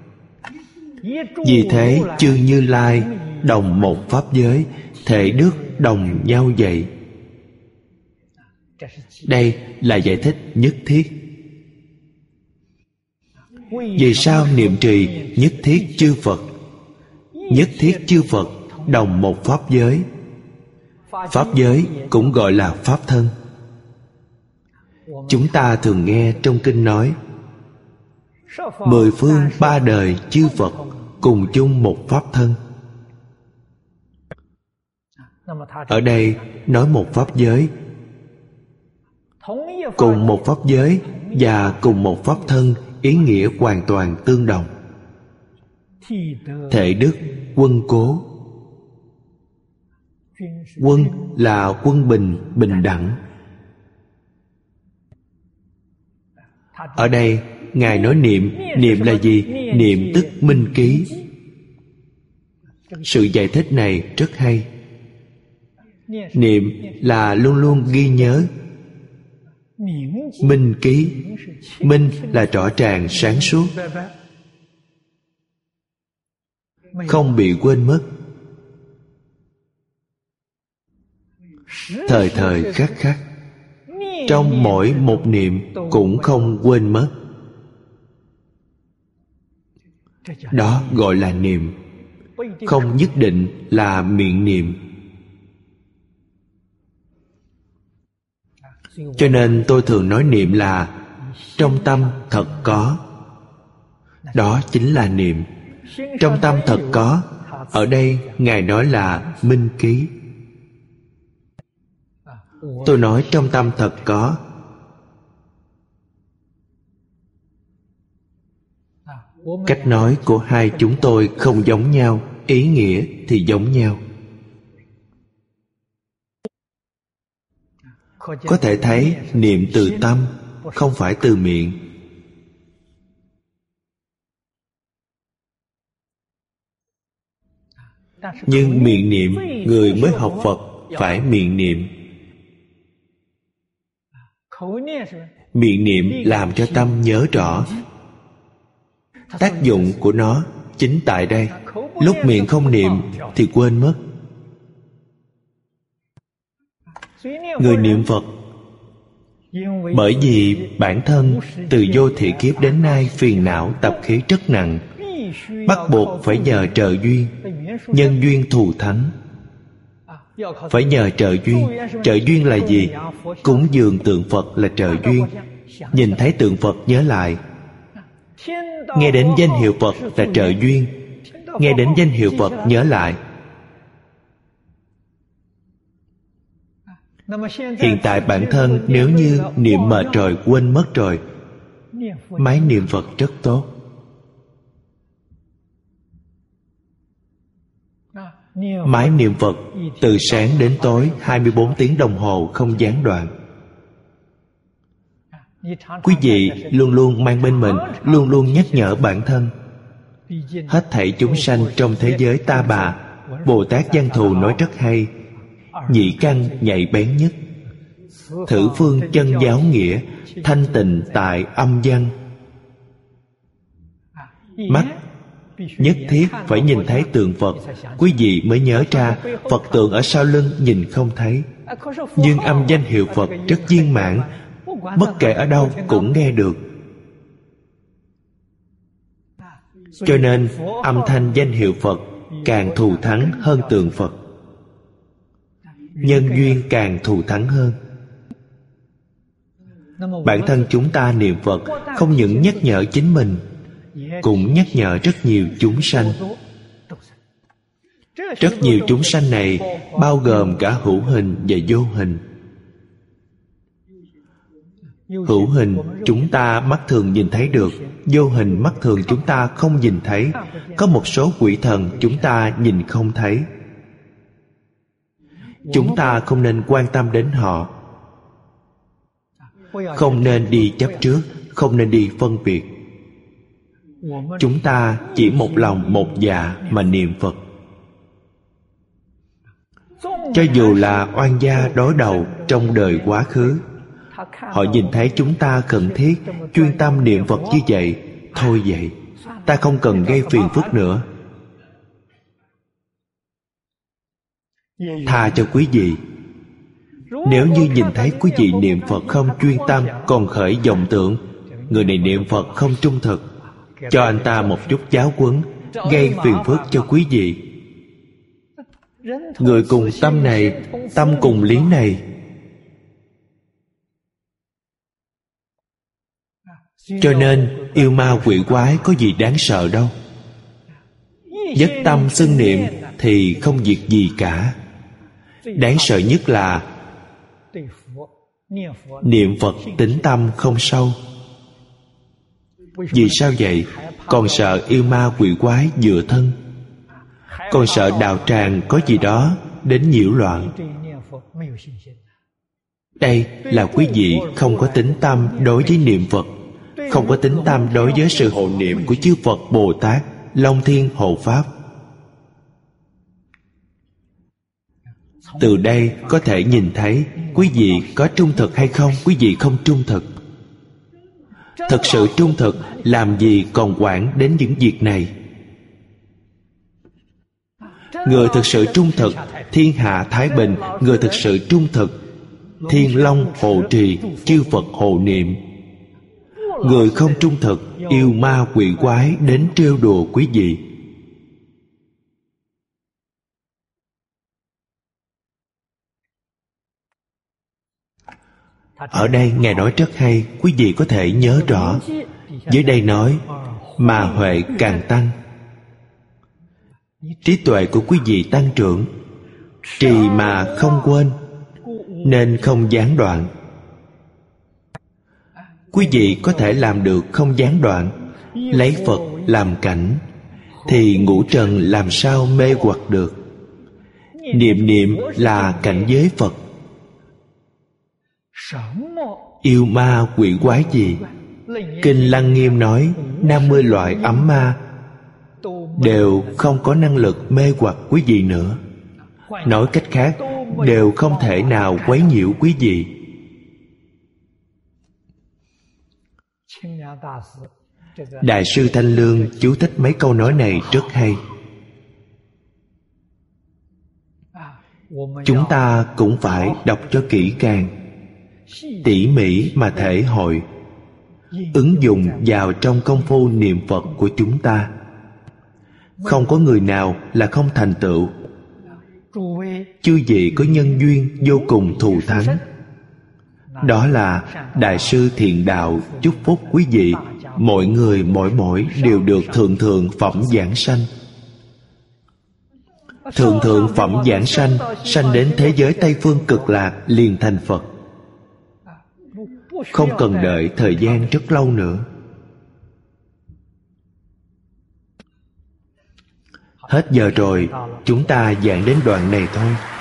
vì thế chư Như Lai đồng một pháp giới, thể đức đồng nhau dạy. Đây là giải thích nhất thiết. Vì sao niệm trì nhất thiết chư Phật? Nhất thiết chư Phật đồng một pháp giới. Pháp giới cũng gọi là pháp thân. Chúng ta thường nghe trong kinh nói: mười phương ba đời chư Phật cùng chung một pháp thân. Ở đây nói một pháp giới, cùng một pháp giới và cùng một pháp thân, ý nghĩa hoàn toàn tương đồng. Thể đức quân cố. Quân là quân bình, bình đẳng. Ở đây Ngài nói niệm. Niệm là gì? Niệm tức minh ký. Sự giải thích này rất hay. Niệm là luôn luôn ghi nhớ. Minh ký. Minh là rõ ràng sáng suốt, không bị quên mất. Thời thời khắc khắc, trong mỗi một niệm cũng không quên mất. Đó gọi là niệm, không nhất định là miệng niệm. Cho nên tôi thường nói niệm là trong tâm thật có. Đó chính là niệm. Trong tâm thật có, ở đây Ngài nói là minh ký. Tôi nói trong tâm thật có. Cách nói của hai chúng tôi không giống nhau, ý nghĩa thì giống nhau. Có thể thấy niệm từ tâm, không phải từ miệng. Nhưng miệng niệm, người mới học Phật phải miệng niệm. Miệng niệm làm cho tâm nhớ rõ. Tác dụng của nó chính tại đây. Lúc miệng không niệm thì quên mất. Người niệm Phật, bởi vì bản thân từ vô thị kiếp đến nay phiền não tập khí rất nặng, bắt buộc phải nhờ trợ duyên, nhân duyên thù thắng. Phải nhờ trợ duyên. Trợ duyên là gì? Cúng dường tượng Phật là trợ duyên. Nhìn thấy tượng Phật nhớ lại. Nghe đến danh hiệu Phật là trợ duyên. Nghe đến danh hiệu Phật nhớ lại. Hiện tại bản thân nếu như niệm mệt rồi, quên mất rồi, máy niệm Phật rất tốt. Máy niệm Phật từ sáng đến tối hai mươi bốn tiếng đồng hồ không gián đoạn. Quý vị luôn luôn mang bên mình, luôn luôn nhắc nhở bản thân. Hết thảy chúng sanh trong thế giới ta bà, Bồ Tát Văn Thù nói rất hay: nhị căn nhạy bén nhất. Thử phương chân giáo nghĩa, thanh tịnh tại âm văn. Mắt nhất thiết phải nhìn thấy tượng Phật, quý vị mới nhớ ra Phật tượng ở sau lưng nhìn không thấy. Nhưng âm danh hiệu Phật rất viên mãn, bất kể ở đâu cũng nghe được. Cho nên âm thanh danh hiệu Phật càng thù thắng hơn tượng Phật. Nhân duyên càng thù thắng hơn. Bản thân chúng ta niệm Phật không những nhắc nhở chính mình, cũng nhắc nhở rất nhiều chúng sanh. Rất nhiều chúng sanh này bao gồm cả hữu hình và vô hình. Hữu hình chúng ta mắt thường nhìn thấy được, vô hình mắt thường chúng ta không nhìn thấy. Có một số quỷ thần chúng ta nhìn không thấy. Chúng ta không nên quan tâm đến họ, không nên đi chấp trước, không nên đi phân biệt. chúng ta chỉ một lòng một dạ mà niệm Phật. Cho dù là oan gia đối đầu trong đời quá khứ, họ nhìn thấy chúng ta khẩn thiết chuyên tâm niệm Phật như vậy, thôi vậy, ta không cần gây phiền phức nữa, tha cho quý vị. Nếu như nhìn thấy quý vị niệm Phật không chuyên tâm, còn khởi vọng tưởng, người này niệm Phật không trung thực, cho anh ta một chút giáo huấn, gây phiền phức cho quý vị. Người cùng tâm này, tâm cùng lý này, cho nên yêu ma quỷ quái có gì đáng sợ đâu. Nhất tâm xưng niệm thì không việc gì cả. Đáng sợ nhất là niệm Phật tín tâm không sâu. Vì sao vậy? Còn sợ yêu ma quỷ quái dựa thân, còn sợ đạo tràng có gì đó đến nhiễu loạn. Đây là quý vị không có tín tâm đối với niệm Phật, không có tín tâm đối với sự hộ niệm của chư Phật Bồ Tát, Long Thiên Hộ Pháp. Từ đây có thể nhìn thấy quý vị có trung thực hay không. Quý vị không trung thực. Thực sự trung thực, làm gì còn quản đến những việc này. Người thực sự trung thực, thiên hạ thái bình. Người thực sự trung thực, thiên long hộ trì, chư Phật hộ niệm. Người không trung thực, yêu ma quỷ quái đến trêu đùa quý vị. Ở đây Ngài nói rất hay, quý vị có thể nhớ rõ. Dưới đây nói, mà huệ càng tăng. Trí tuệ của quý vị tăng trưởng, trì mà không quên, nên không gián đoạn. Quý vị có thể làm được không gián đoạn, lấy Phật làm cảnh, thì ngũ trần làm sao mê hoặc được. Niệm niệm là cảnh giới Phật. Yêu ma quỷ quái gì? Kinh Lăng Nghiêm nói năm mươi loại ấm ma đều không có năng lực mê hoặc quý vị nữa. Nói cách khác, đều không thể nào quấy nhiễu quý vị. Đại sư Thanh Lương chú thích mấy câu nói này rất hay. Chúng ta cũng phải đọc cho kỹ càng, tỉ mỉ mà thể hội, ứng dụng vào trong công phu niệm Phật của chúng ta. Không có người nào là không thành tựu. Chư vị có nhân duyên vô cùng thù thắng. Đó là Đại sư Thiện Đạo chúc phúc quý vị, mọi người mỗi mỗi đều được thượng thượng phẩm giảng sanh. Thượng thượng phẩm giảng sanh, sanh đến thế giới Tây Phương Cực Lạc liền thành Phật. Không cần đợi thời gian rất lâu nữa. Hết giờ rồi, chúng ta giảng đến đoạn này thôi.